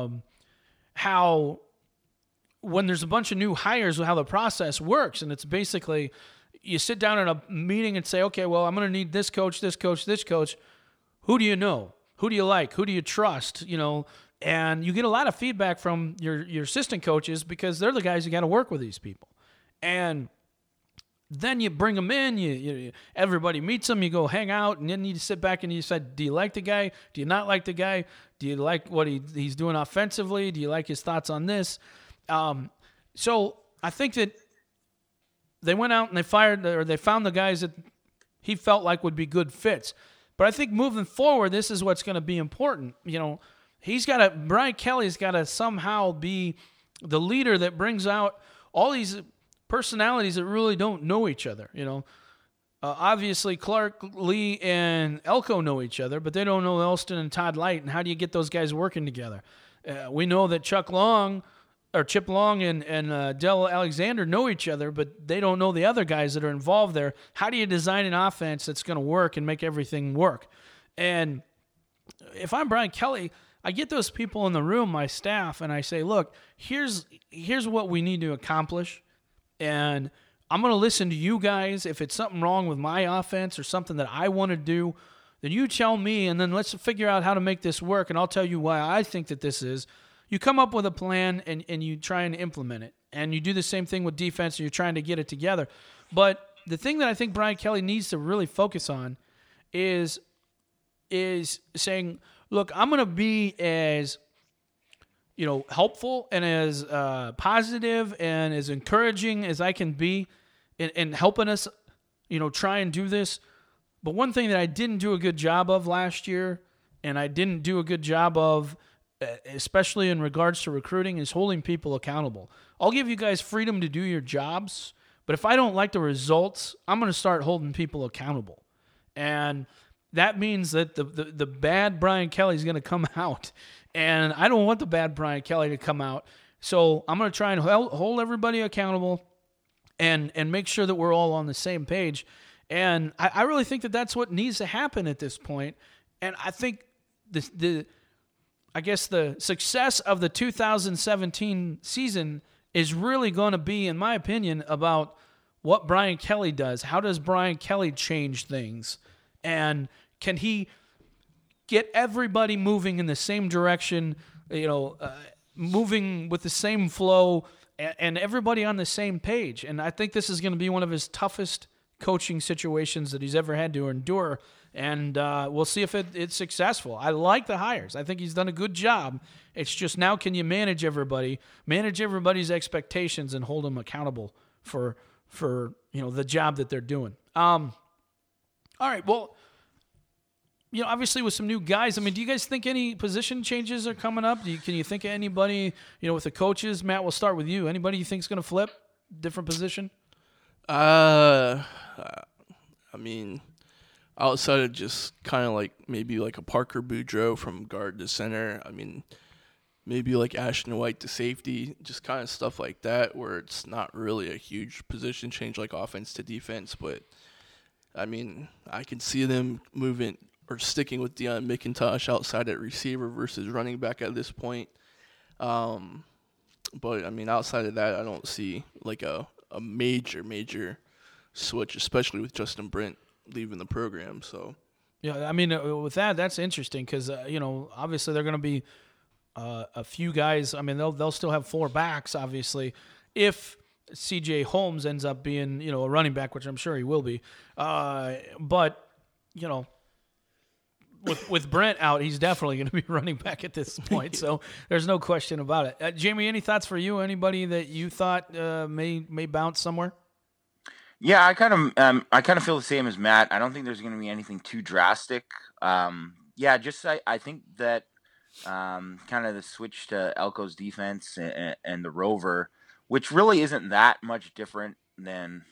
how when there's a bunch of new hires, how the process works. And it's basically you sit down in a meeting and say, okay, well, I'm going to need this coach, this coach, this coach. Who do you know? Who do you like? Who do you trust? And you get a lot of feedback from your assistant coaches because they're the guys who got to work with these people. And then you bring them in, everybody meets them, you go hang out, and then you sit back and you said, do you like the guy? Do you not like the guy? Do you like what he's doing offensively? Do you like his thoughts on this? So I think that they went out and they found the guys that he felt like would be good fits. But I think moving forward, this is what's going to be important. Brian Kelly's got to somehow be the leader that brings out all these personalities that really don't know each other. Obviously Clark, Lee, and Elko know each other, but they don't know Elston and Todd Light. And how do you get those guys working together? We know that Chip Long and Del Alexander know each other, but they don't know the other guys that are involved there. How do you design an offense that's going to work and make everything work? And if I'm Brian Kelly, I get those people in the room, my staff, and I say, look, here's what we need to accomplish. And I'm going to listen to you guys. If it's something wrong with my offense or something that I want to do, then you tell me, and then let's figure out how to make this work, and I'll tell you why I think that this is. You come up with a plan, and you try and implement it. And you do the same thing with defense, and you're trying to get it together. But the thing that I think Brian Kelly needs to really focus on is saying, look, I'm going to be as helpful and as positive and as encouraging as I can be in helping us, try and do this. But one thing that I didn't do a good job of last year, and I didn't do a good job of, especially in regards to recruiting, is holding people accountable. I'll give you guys freedom to do your jobs, but if I don't like the results, I'm going to start holding people accountable. And that means that the bad Brian Kelly is going to come out. And I don't want the bad Brian Kelly to come out. So I'm going to try and hold everybody accountable and make sure that we're all on the same page. And I really think that that's what needs to happen at this point. And I think the success of the 2017 season is really going to be, in my opinion, about what Brian Kelly does. How does Brian Kelly change things? And can he get everybody moving in the same direction, moving with the same flow, and everybody on the same page? And I think this is going to be one of his toughest coaching situations that he's ever had to endure. And we'll see if it's successful. I like the hires. I think he's done a good job. It's just now, can you manage everybody's expectations, and hold them accountable for the job that they're doing. All right, well, obviously with some new guys, do you guys think any position changes are coming up? Can you think of anybody, with the coaches? Matt, we'll start with you. Anybody you think is going to flip, different position? I outside of just kind of like maybe like a Parker Boudreaux from guard to center, I mean, maybe like Ashton White to safety, just kind of stuff like that where it's not really a huge position change like offense to defense. But, I mean, I can see them moving or sticking with Deion McIntosh outside at receiver versus running back at this point. But, I mean, outside of that, I don't see like a major switch, especially with Justin Brent leaving the program. So, yeah, I mean, with that's interesting because, obviously they're going to be a few guys. I mean, they'll still have 4 backs, obviously, if C.J. Holmes ends up being, a running back, which I'm sure he will be. But, with Brent out, he's definitely going to be running back at this point. So there's no question about it. Jamie, any thoughts for you? Anybody that you thought may bounce somewhere? Yeah, I kind of feel the same as Matt. I don't think there's going to be anything too drastic. I think that kind of the switch to Elko's defense and the rover, which really isn't that much different than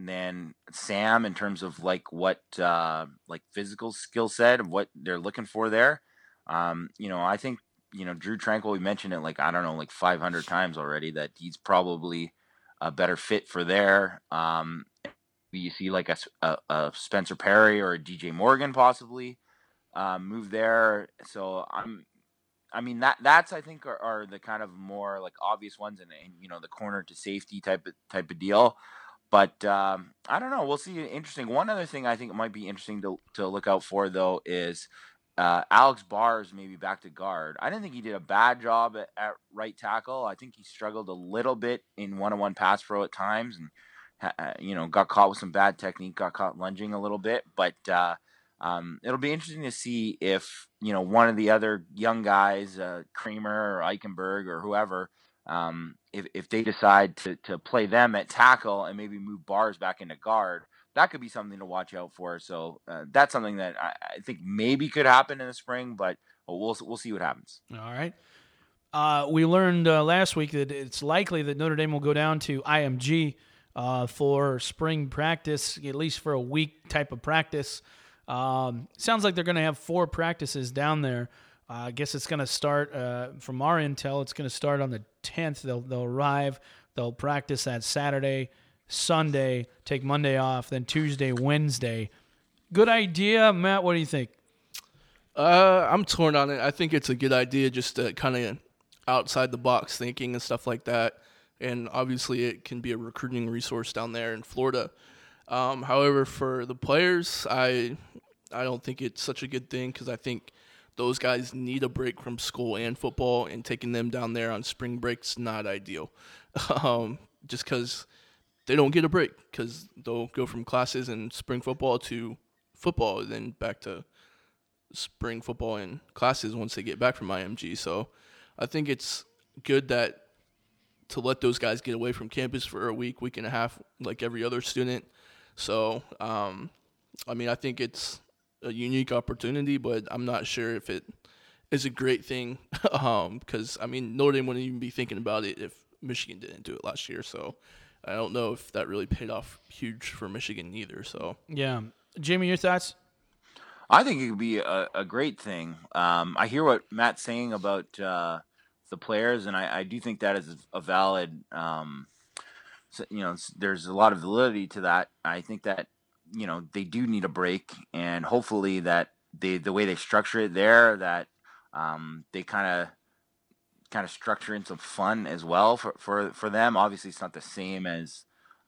Sam in terms of like what like physical skill set of what they're looking for there. I think Drew Tranquill, we mentioned it like 500 times already that he's probably a better fit for there. You see like a Spencer Perry or a DJ Morgan possibly move there. So that's I think are the kind of more like obvious ones and the corner to safety type of deal. But I don't know. We'll see. Interesting. One other thing I think it might be interesting to look out for though is Alex Bars maybe back to guard. I didn't think he did a bad job at right tackle. I think he struggled a little bit in one-on-one pass pro at times and got caught with some bad technique, got caught lunging a little bit. But it'll be interesting to see if one of the other young guys, Kramer or Eichenberg or whoever, if they decide to play them at tackle and maybe move Bars back into guard, that could be something to watch out for. So that's something that I think maybe could happen in the spring, but we'll see what happens. All right. We learned last week that it's likely that Notre Dame will go down to IMG for spring practice, at least for a week type of practice. Sounds like they're going to have 4 practices down there. I guess it's going to start, from our intel, it's going to start on the 10th. They'll arrive. They'll practice that Saturday, Sunday, take Monday off, then Tuesday, Wednesday. Good idea. Matt, what do you think? I'm torn on it. I think it's a good idea just to kind of outside the box thinking and stuff like that. And obviously it can be a recruiting resource down there in Florida. However, for the players, I don't think it's such a good thing because I think those guys need a break from school and football, and taking them down there on spring break's not ideal. Just because they don't get a break because they'll go from classes and spring football to football, and then back to spring football and classes once they get back from IMG. So I think it's good to let those guys get away from campus for a week and a half like every other student. So, I think it's a unique opportunity, but I'm not sure if it is a great thing because, Notre Dame wouldn't even be thinking about it if Michigan didn't do it last year. So I don't know if that really paid off huge for Michigan either. So yeah. Jamie, your thoughts? I think it could be a great thing. I hear what Matt's saying about the players, and I do think that is a valid there's a lot of validity to that. I think that they do need a break, and hopefully that the way they structure it there, that they kind of structure in some fun as well for them. Obviously, it's not the same as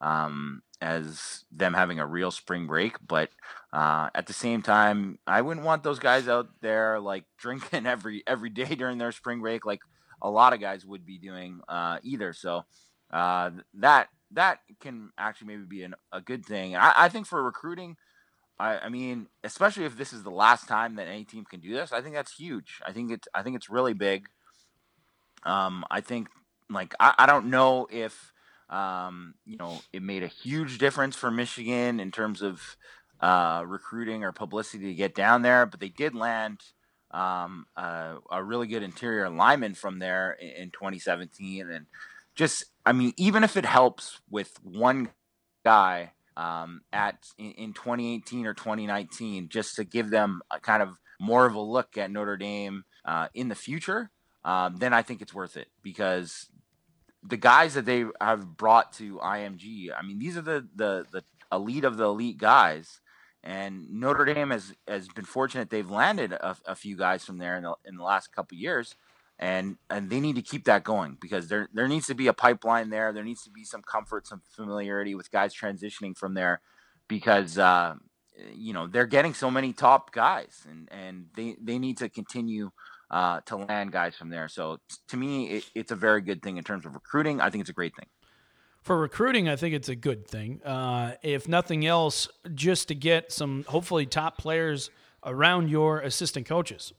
them having a real spring break, but at the same time, I wouldn't want those guys out there like drinking every day during their spring break, like a lot of guys would be doing either. So that can actually maybe be a good thing. I think for recruiting, I mean, especially if this is the last time that any team can do this, I think that's huge. I think it's really big. I think I don't know if it made a huge difference for Michigan in terms of recruiting or publicity to get down there, but they did land a really good interior lineman from there in 2017, and just even if it helps with one guy in 2018 or 2019, just to give them a kind of more of a look at Notre Dame in the future, then I think it's worth it, because the guys that they have brought to IMG, I mean, these are the elite of the elite guys, and Notre Dame has been fortunate. They've landed a few guys from there in the last couple of years, and they need to keep that going, because there needs to be a pipeline there. There needs to be some comfort, some familiarity with guys transitioning from there, because they're getting so many top guys, and they need to continue to land guys from there. So to me, it's a very good thing in terms of recruiting. I think it's a great thing. For recruiting, I think it's a good thing. If nothing else, just to get some hopefully top players around your assistant coaches.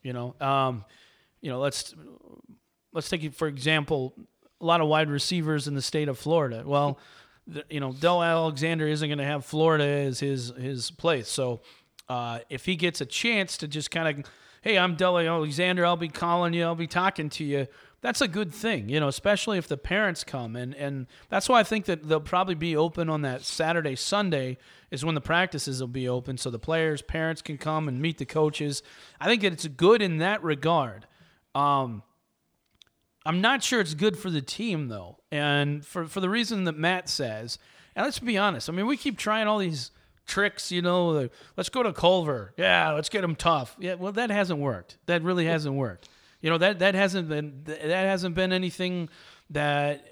Let's take it for example, a lot of wide receivers in the state of Florida. Well, Del Alexander isn't going to have Florida as his place. So if he gets a chance to just kind of, hey, I'm Del Alexander, I'll be calling you, I'll be talking to you, that's a good thing, especially if the parents come. And that's why I think that they'll probably be open on that Saturday, Sunday is when the practices will be open, so the players, parents can come and meet the coaches. I think it's good in that regard. I'm not sure it's good for the team, though, and for the reason that Matt says. And let's be honest. I mean, we keep trying all these tricks, let's go to Culver. Yeah, let's get them tough. Yeah, well, that hasn't worked. That really hasn't worked. That hasn't been anything that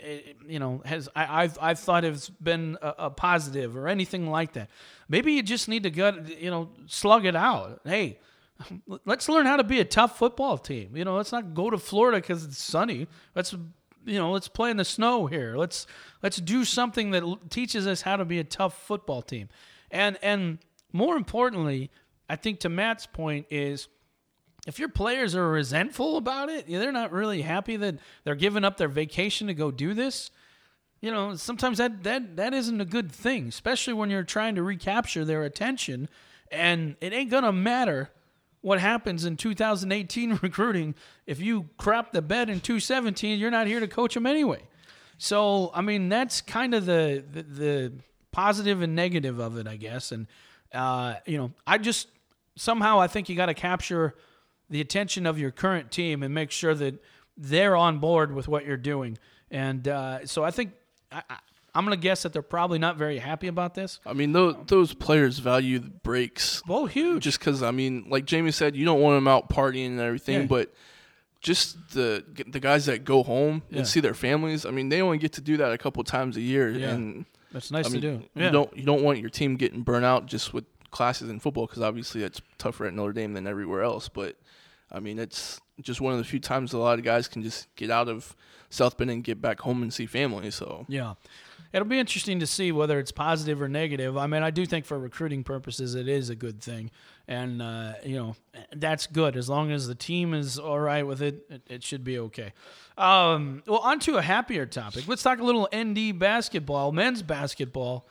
I've thought has been a positive or anything like that. Maybe you just need to slug it out. Hey, let's learn how to be a tough football team. Let's not go to Florida because it's sunny. Let's play in the snow here. Let's do something that teaches us how to be a tough football team. And more importantly, I think to Matt's point is, if your players are resentful about it, they're not really happy that they're giving up their vacation to go do this, sometimes that isn't a good thing, especially when you're trying to recapture their attention. And it ain't going to matter what happens in 2018 recruiting. If you crap the bed in 2017, you're not here to coach them anyway. So, I mean, that's kind of the positive and negative of it, I guess. And, I think you got to capture the attention of your current team and make sure that they're on board with what you're doing. And so I think I'm going to guess that they're probably not very happy about this. I mean, those players value the breaks. Oh, huge. Just because, I mean, like Jamie said, you don't want them out partying and everything, but just the guys that go home and see their families, I mean, they only get to do that a couple times a year. Yeah. And that's nice to do. Yeah. You don't want your team getting burnt out just with classes in football, because obviously it's tougher at Notre Dame than everywhere else. But I mean, it's just one of the few times a lot of guys can just get out of South Bend and get back home and see family. So yeah, it'll be interesting to see whether it's positive or negative. I mean, I do think for recruiting purposes, it is a good thing, and that's good as long as the team is all right with it. It should be okay. Well, on to a happier topic. Let's talk a little ND basketball, men's basketball.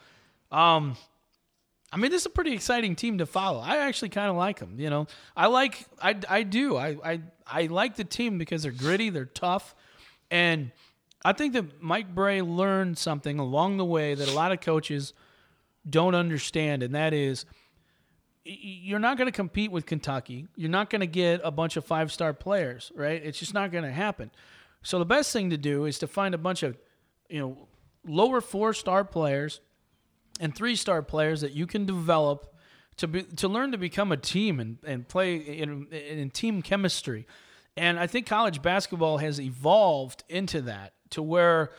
I mean, this is a pretty exciting team to follow. I actually kind of like them. I like the team because they're gritty, they're tough, and I think that Mike Brey learned something along the way that a lot of coaches don't understand, and that is you're not going to compete with Kentucky. You're not going to get a bunch of 5-star players, right? It's just not going to happen. So the best thing to do is to find a bunch of lower 4-star players and 3-star players that you can develop to learn to become a team and play in team chemistry. And I think college basketball has evolved into that, to where,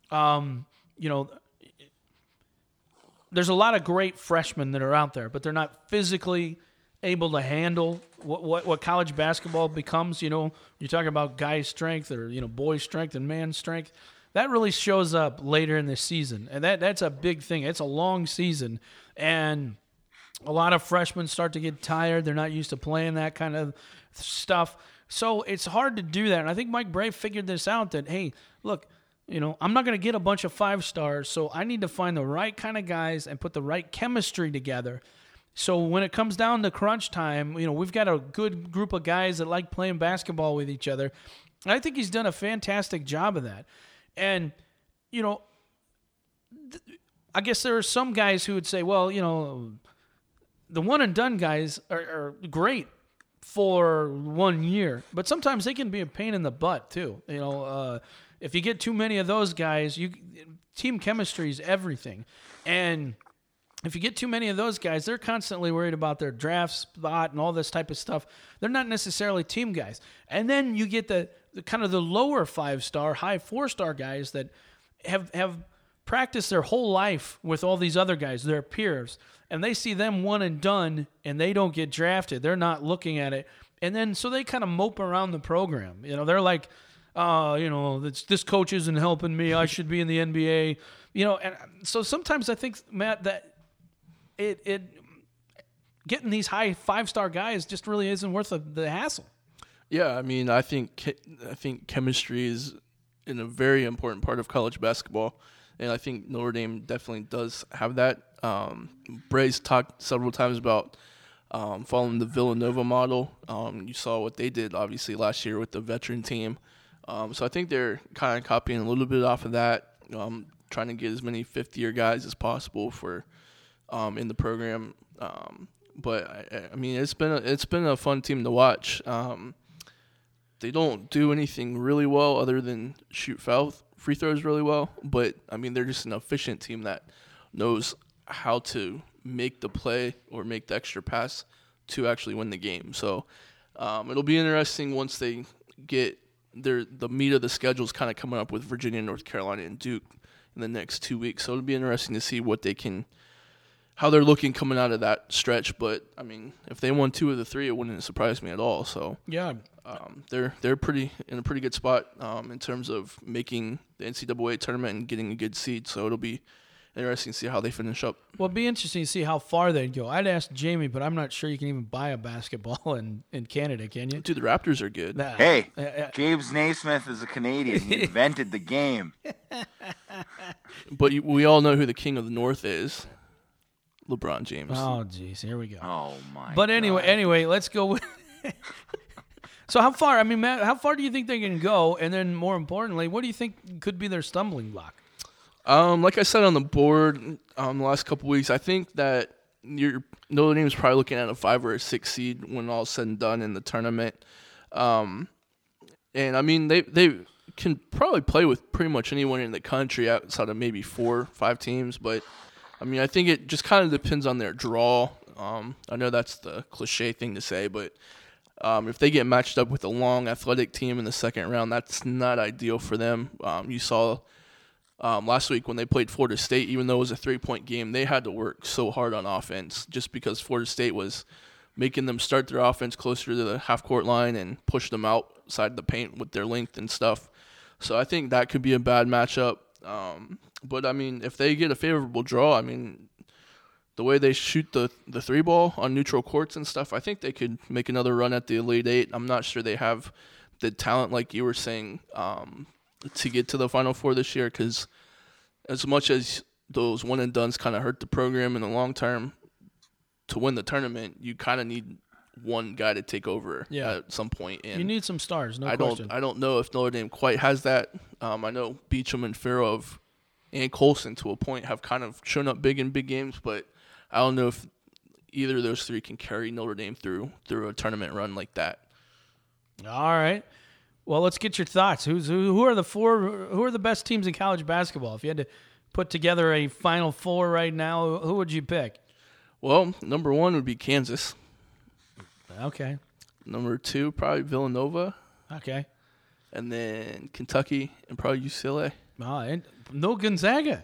there's a lot of great freshmen that are out there, but they're not physically able to handle what college basketball becomes. You're talking about guy strength or, boy strength and man strength. That really shows up later in the season, and that's a big thing. It's a long season, and a lot of freshmen start to get tired. They're not used to playing that kind of stuff, so it's hard to do that. And I think Mike Brey figured this out, that, hey, look, I'm not going to get a bunch of 5-stars, so I need to find the right kind of guys and put the right chemistry together. So when it comes down to crunch time, we've got a good group of guys that like playing basketball with each other, and I think he's done a fantastic job of that. And, I guess there are some guys who would say, well, the one and done guys are great for 1 year, but sometimes they can be a pain in the butt too. If you get too many of those guys, team chemistry is everything. And if you get too many of those guys, they're constantly worried about their draft spot and all this type of stuff. They're not necessarily team guys. And then you get the kind of the lower 5-star, high 4-star guys that have practiced their whole life with all these other guys, their peers, and they see them one and done and they don't get drafted. They're not looking at it. And then so they kind of mope around the program. They're like, this coach isn't helping me. I should be in the NBA. And so sometimes I think, Matt, that it getting these high 5-star guys just really isn't worth the hassle. Yeah, I mean, I think chemistry is a very important part of college basketball, and I think Notre Dame definitely does have that. Bray's talked several times about following the Villanova model. You saw what they did, obviously, last year with the veteran team. So I think they're kind of copying a little bit off of that, trying to get as many fifth-year guys as possible for in the program. But I mean, it's been a fun team to watch. They don't do anything really well other than shoot free throws really well. But I mean, they're just an efficient team that knows how to make the play or make the extra pass to actually win the game. So it'll be interesting once they get the meat of the schedule is kind of coming up with Virginia, North Carolina, and Duke in the next 2 weeks. So it'll be interesting to see how they're looking coming out of that stretch. But I mean, if they won 2 of the 3, it wouldn't surprise me at all. So yeah, they're in a pretty good spot in terms of making the NCAA tournament and getting a good seed. So it'll be interesting to see how they finish up. Well, it'd be interesting to see how far they'd go. I'd ask Jamie, but I'm not sure you can even buy a basketball in Canada, can you? Dude, the Raptors are good. Hey, James Naismith is a Canadian. He invented the game. But we all know who the king of the North is. LeBron James. Oh, geez, here we go. Oh my! But anyway, let's go with. So how far? I mean, Matt, how far do you think they can go? And then, more importantly, what do you think could be their stumbling block? Like I said on the board the last couple weeks, I think that Notre Dame is probably looking at a 5 or a 6 seed when all's said and done in the tournament. And I mean, they can probably play with pretty much anyone in the country outside of maybe 4 or 5 teams, but. I mean, I think it just kind of depends on their draw. I know that's the cliche thing to say, but if they get matched up with a long, athletic team in the second round, that's not ideal for them. You saw last week when they played Florida State, even though it was a 3-point game, they had to work so hard on offense just because Florida State was making them start their offense closer to the half-court line and push them outside the paint with their length and stuff. So I think that could be a bad matchup. But, I mean, if they get a favorable draw, I mean, the way they shoot the 3-ball on neutral courts and stuff, I think they could make another run at the Elite Eight. I'm not sure they have the talent, like you were saying, to get to the Final Four this year because as much as those one-and-dones kind of hurt the program in the long term, to win the tournament, you kind of need one guy to take over at some point. And you need some stars, no question. I don't know if Notre Dame quite has that. I know Beacham and Farrell and Colson to a point have kind of shown up big in big games, but I don't know if either of those 3 can carry Notre Dame through a tournament run like that. All right. Well, let's get your thoughts. Who are the 4? Who are the best teams in college basketball? If you had to put together a Final Four right now, who would you pick? Well, number 1 would be Kansas. Okay. Number 2, probably Villanova. Okay. And then Kentucky and probably UCLA. And no Gonzaga.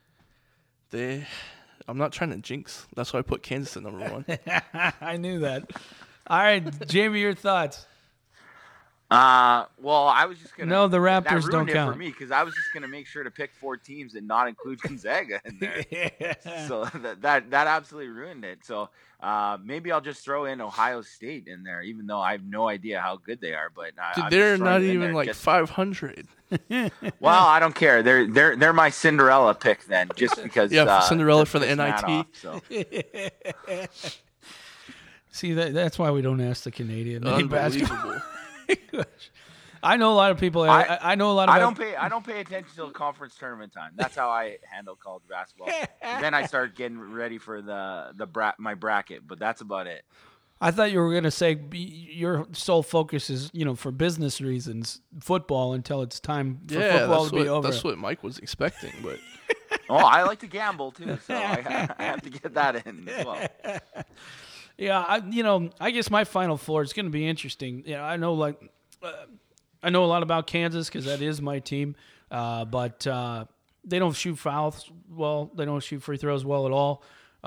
I'm not trying to jinx. That's why I put Kansas at number 1. I knew that. All right, Jamie, your thoughts. Well, I was just gonna. No, the Raptors that don't it count for me because I was just gonna make sure to pick 4 teams and not include Gonzaga in there. So that absolutely ruined it. So maybe I'll just throw in Ohio State in there, even though I have no idea how good they are. But they're not even like 500. Well, I don't care. They're my Cinderella pick then, just because. Cinderella for the NIT. So. See, that's why we don't ask the Canadian. Unbelievable. I know a lot of people. I know a lot of. I don't pay attention till conference tournament time. That's how I handle college basketball. Then I start getting ready for my bracket, but that's about it. I thought you were going to say your sole focus is, for business reasons, football until it's time for football to be over. That's what Mike was expecting, but. I like to gamble too, so I have to get that in as well. Yeah, I guess my Final Four is going to be interesting. I know a lot about Kansas because that is my team, but they don't shoot fouls well. They don't shoot free throws well at all.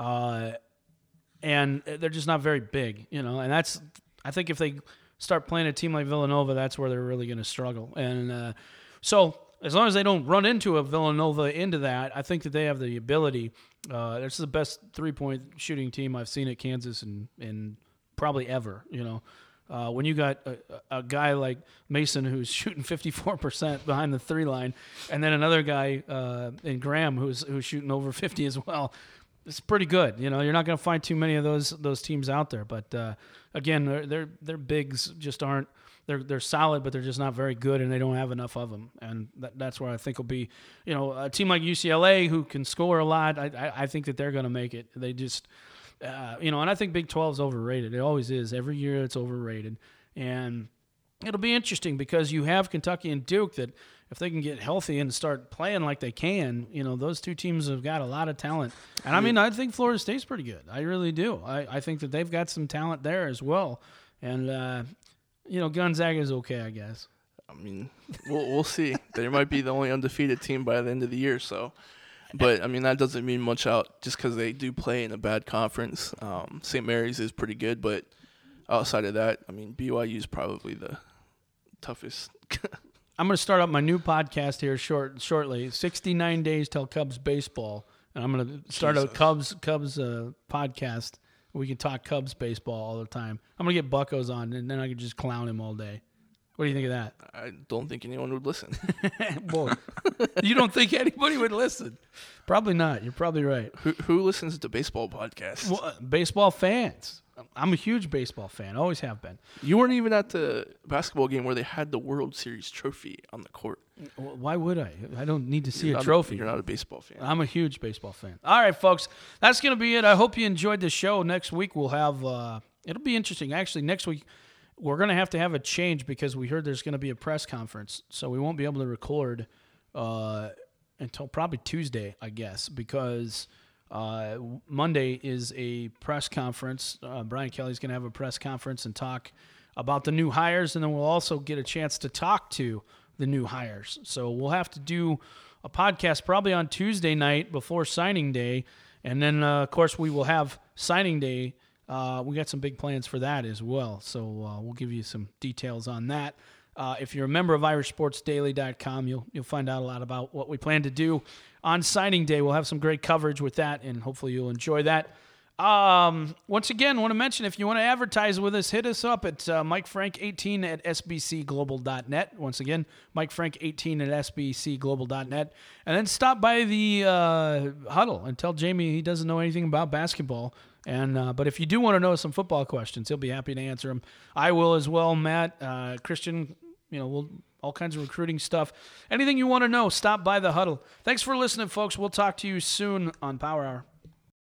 And they're just not very big, and I think if they start playing a team like Villanova, that's where they're really going to struggle. And so as long as they don't run into a Villanova into that, I think that they have the ability. This is the best three-point shooting team I've seen at Kansas in probably ever, When you got a guy like Mason who's shooting 54% behind the three line, and then another guy in Graham who's shooting over 50 as well, it's pretty good. You're not going to find too many of those teams out there. But again, their bigs just aren't. They're solid, but they're just not very good, and they don't have enough of them. And that's where I think will be. A team like UCLA who can score a lot. I think that they're going to make it. They just. And I think Big 12 is overrated. It always is. Every year it's overrated. And it'll be interesting because you have Kentucky and Duke that if they can get healthy and start playing like they can, those two teams have got a lot of talent. And, I think Florida State's pretty good. I really do. I think that they've got some talent there as well. And, Gonzaga's okay, I guess. We'll see. They might be the only undefeated team by the end of the year, so... But, that doesn't mean much out just because they do play in a bad conference. St. Mary's is pretty good, but outside of that, BYU is probably the toughest. I'm going to start up my new podcast here shortly, 69 Days Till Cubs Baseball. And I'm going to start a Cubs podcast. We can talk Cubs baseball all the time. I'm going to get Buccos on, and then I can just clown him all day. What do you think of that? I don't think anyone would listen. Boy, you don't think anybody would listen? Probably not. You're probably right. Who listens to baseball podcasts? Well, baseball fans. I'm a huge baseball fan. Always have been. You weren't even at the basketball game where they had the World Series trophy on the court. Why would I? I don't need to see a trophy. You're not a baseball fan. I'm a huge baseball fan. All right, folks. That's going to be it. I hope you enjoyed the show. Next week we'll have it'll be interesting. Actually, next week we're going to have a change because we heard there's going to be a press conference. So we won't be able to record until probably Tuesday, I guess, because Monday is a press conference. Brian Kelly's going to have a press conference and talk about the new hires, and then we'll also get a chance to talk to the new hires. So we'll have to do a podcast probably on Tuesday night before signing day, and then, of course, we will have signing day. We got some big plans for that as well, so we'll give you some details on that. If you're a member of IrishSportsDaily.com, you'll find out a lot about what we plan to do on signing day. We'll have some great coverage with that, and hopefully you'll enjoy that. Once again, I want to mention, if you want to advertise with us, hit us up at MikeFrank18 at SBCglobal.net. Once again, MikeFrank18 at SBCglobal.net. And then stop by the huddle and tell Jamie he doesn't know anything about basketball. And but if you do want to know some football questions, he'll be happy to answer them. I will as well, Matt, Christian, we'll all kinds of recruiting stuff. Anything you want to know, stop by the huddle. Thanks for listening, folks. We'll talk to you soon on Power Hour.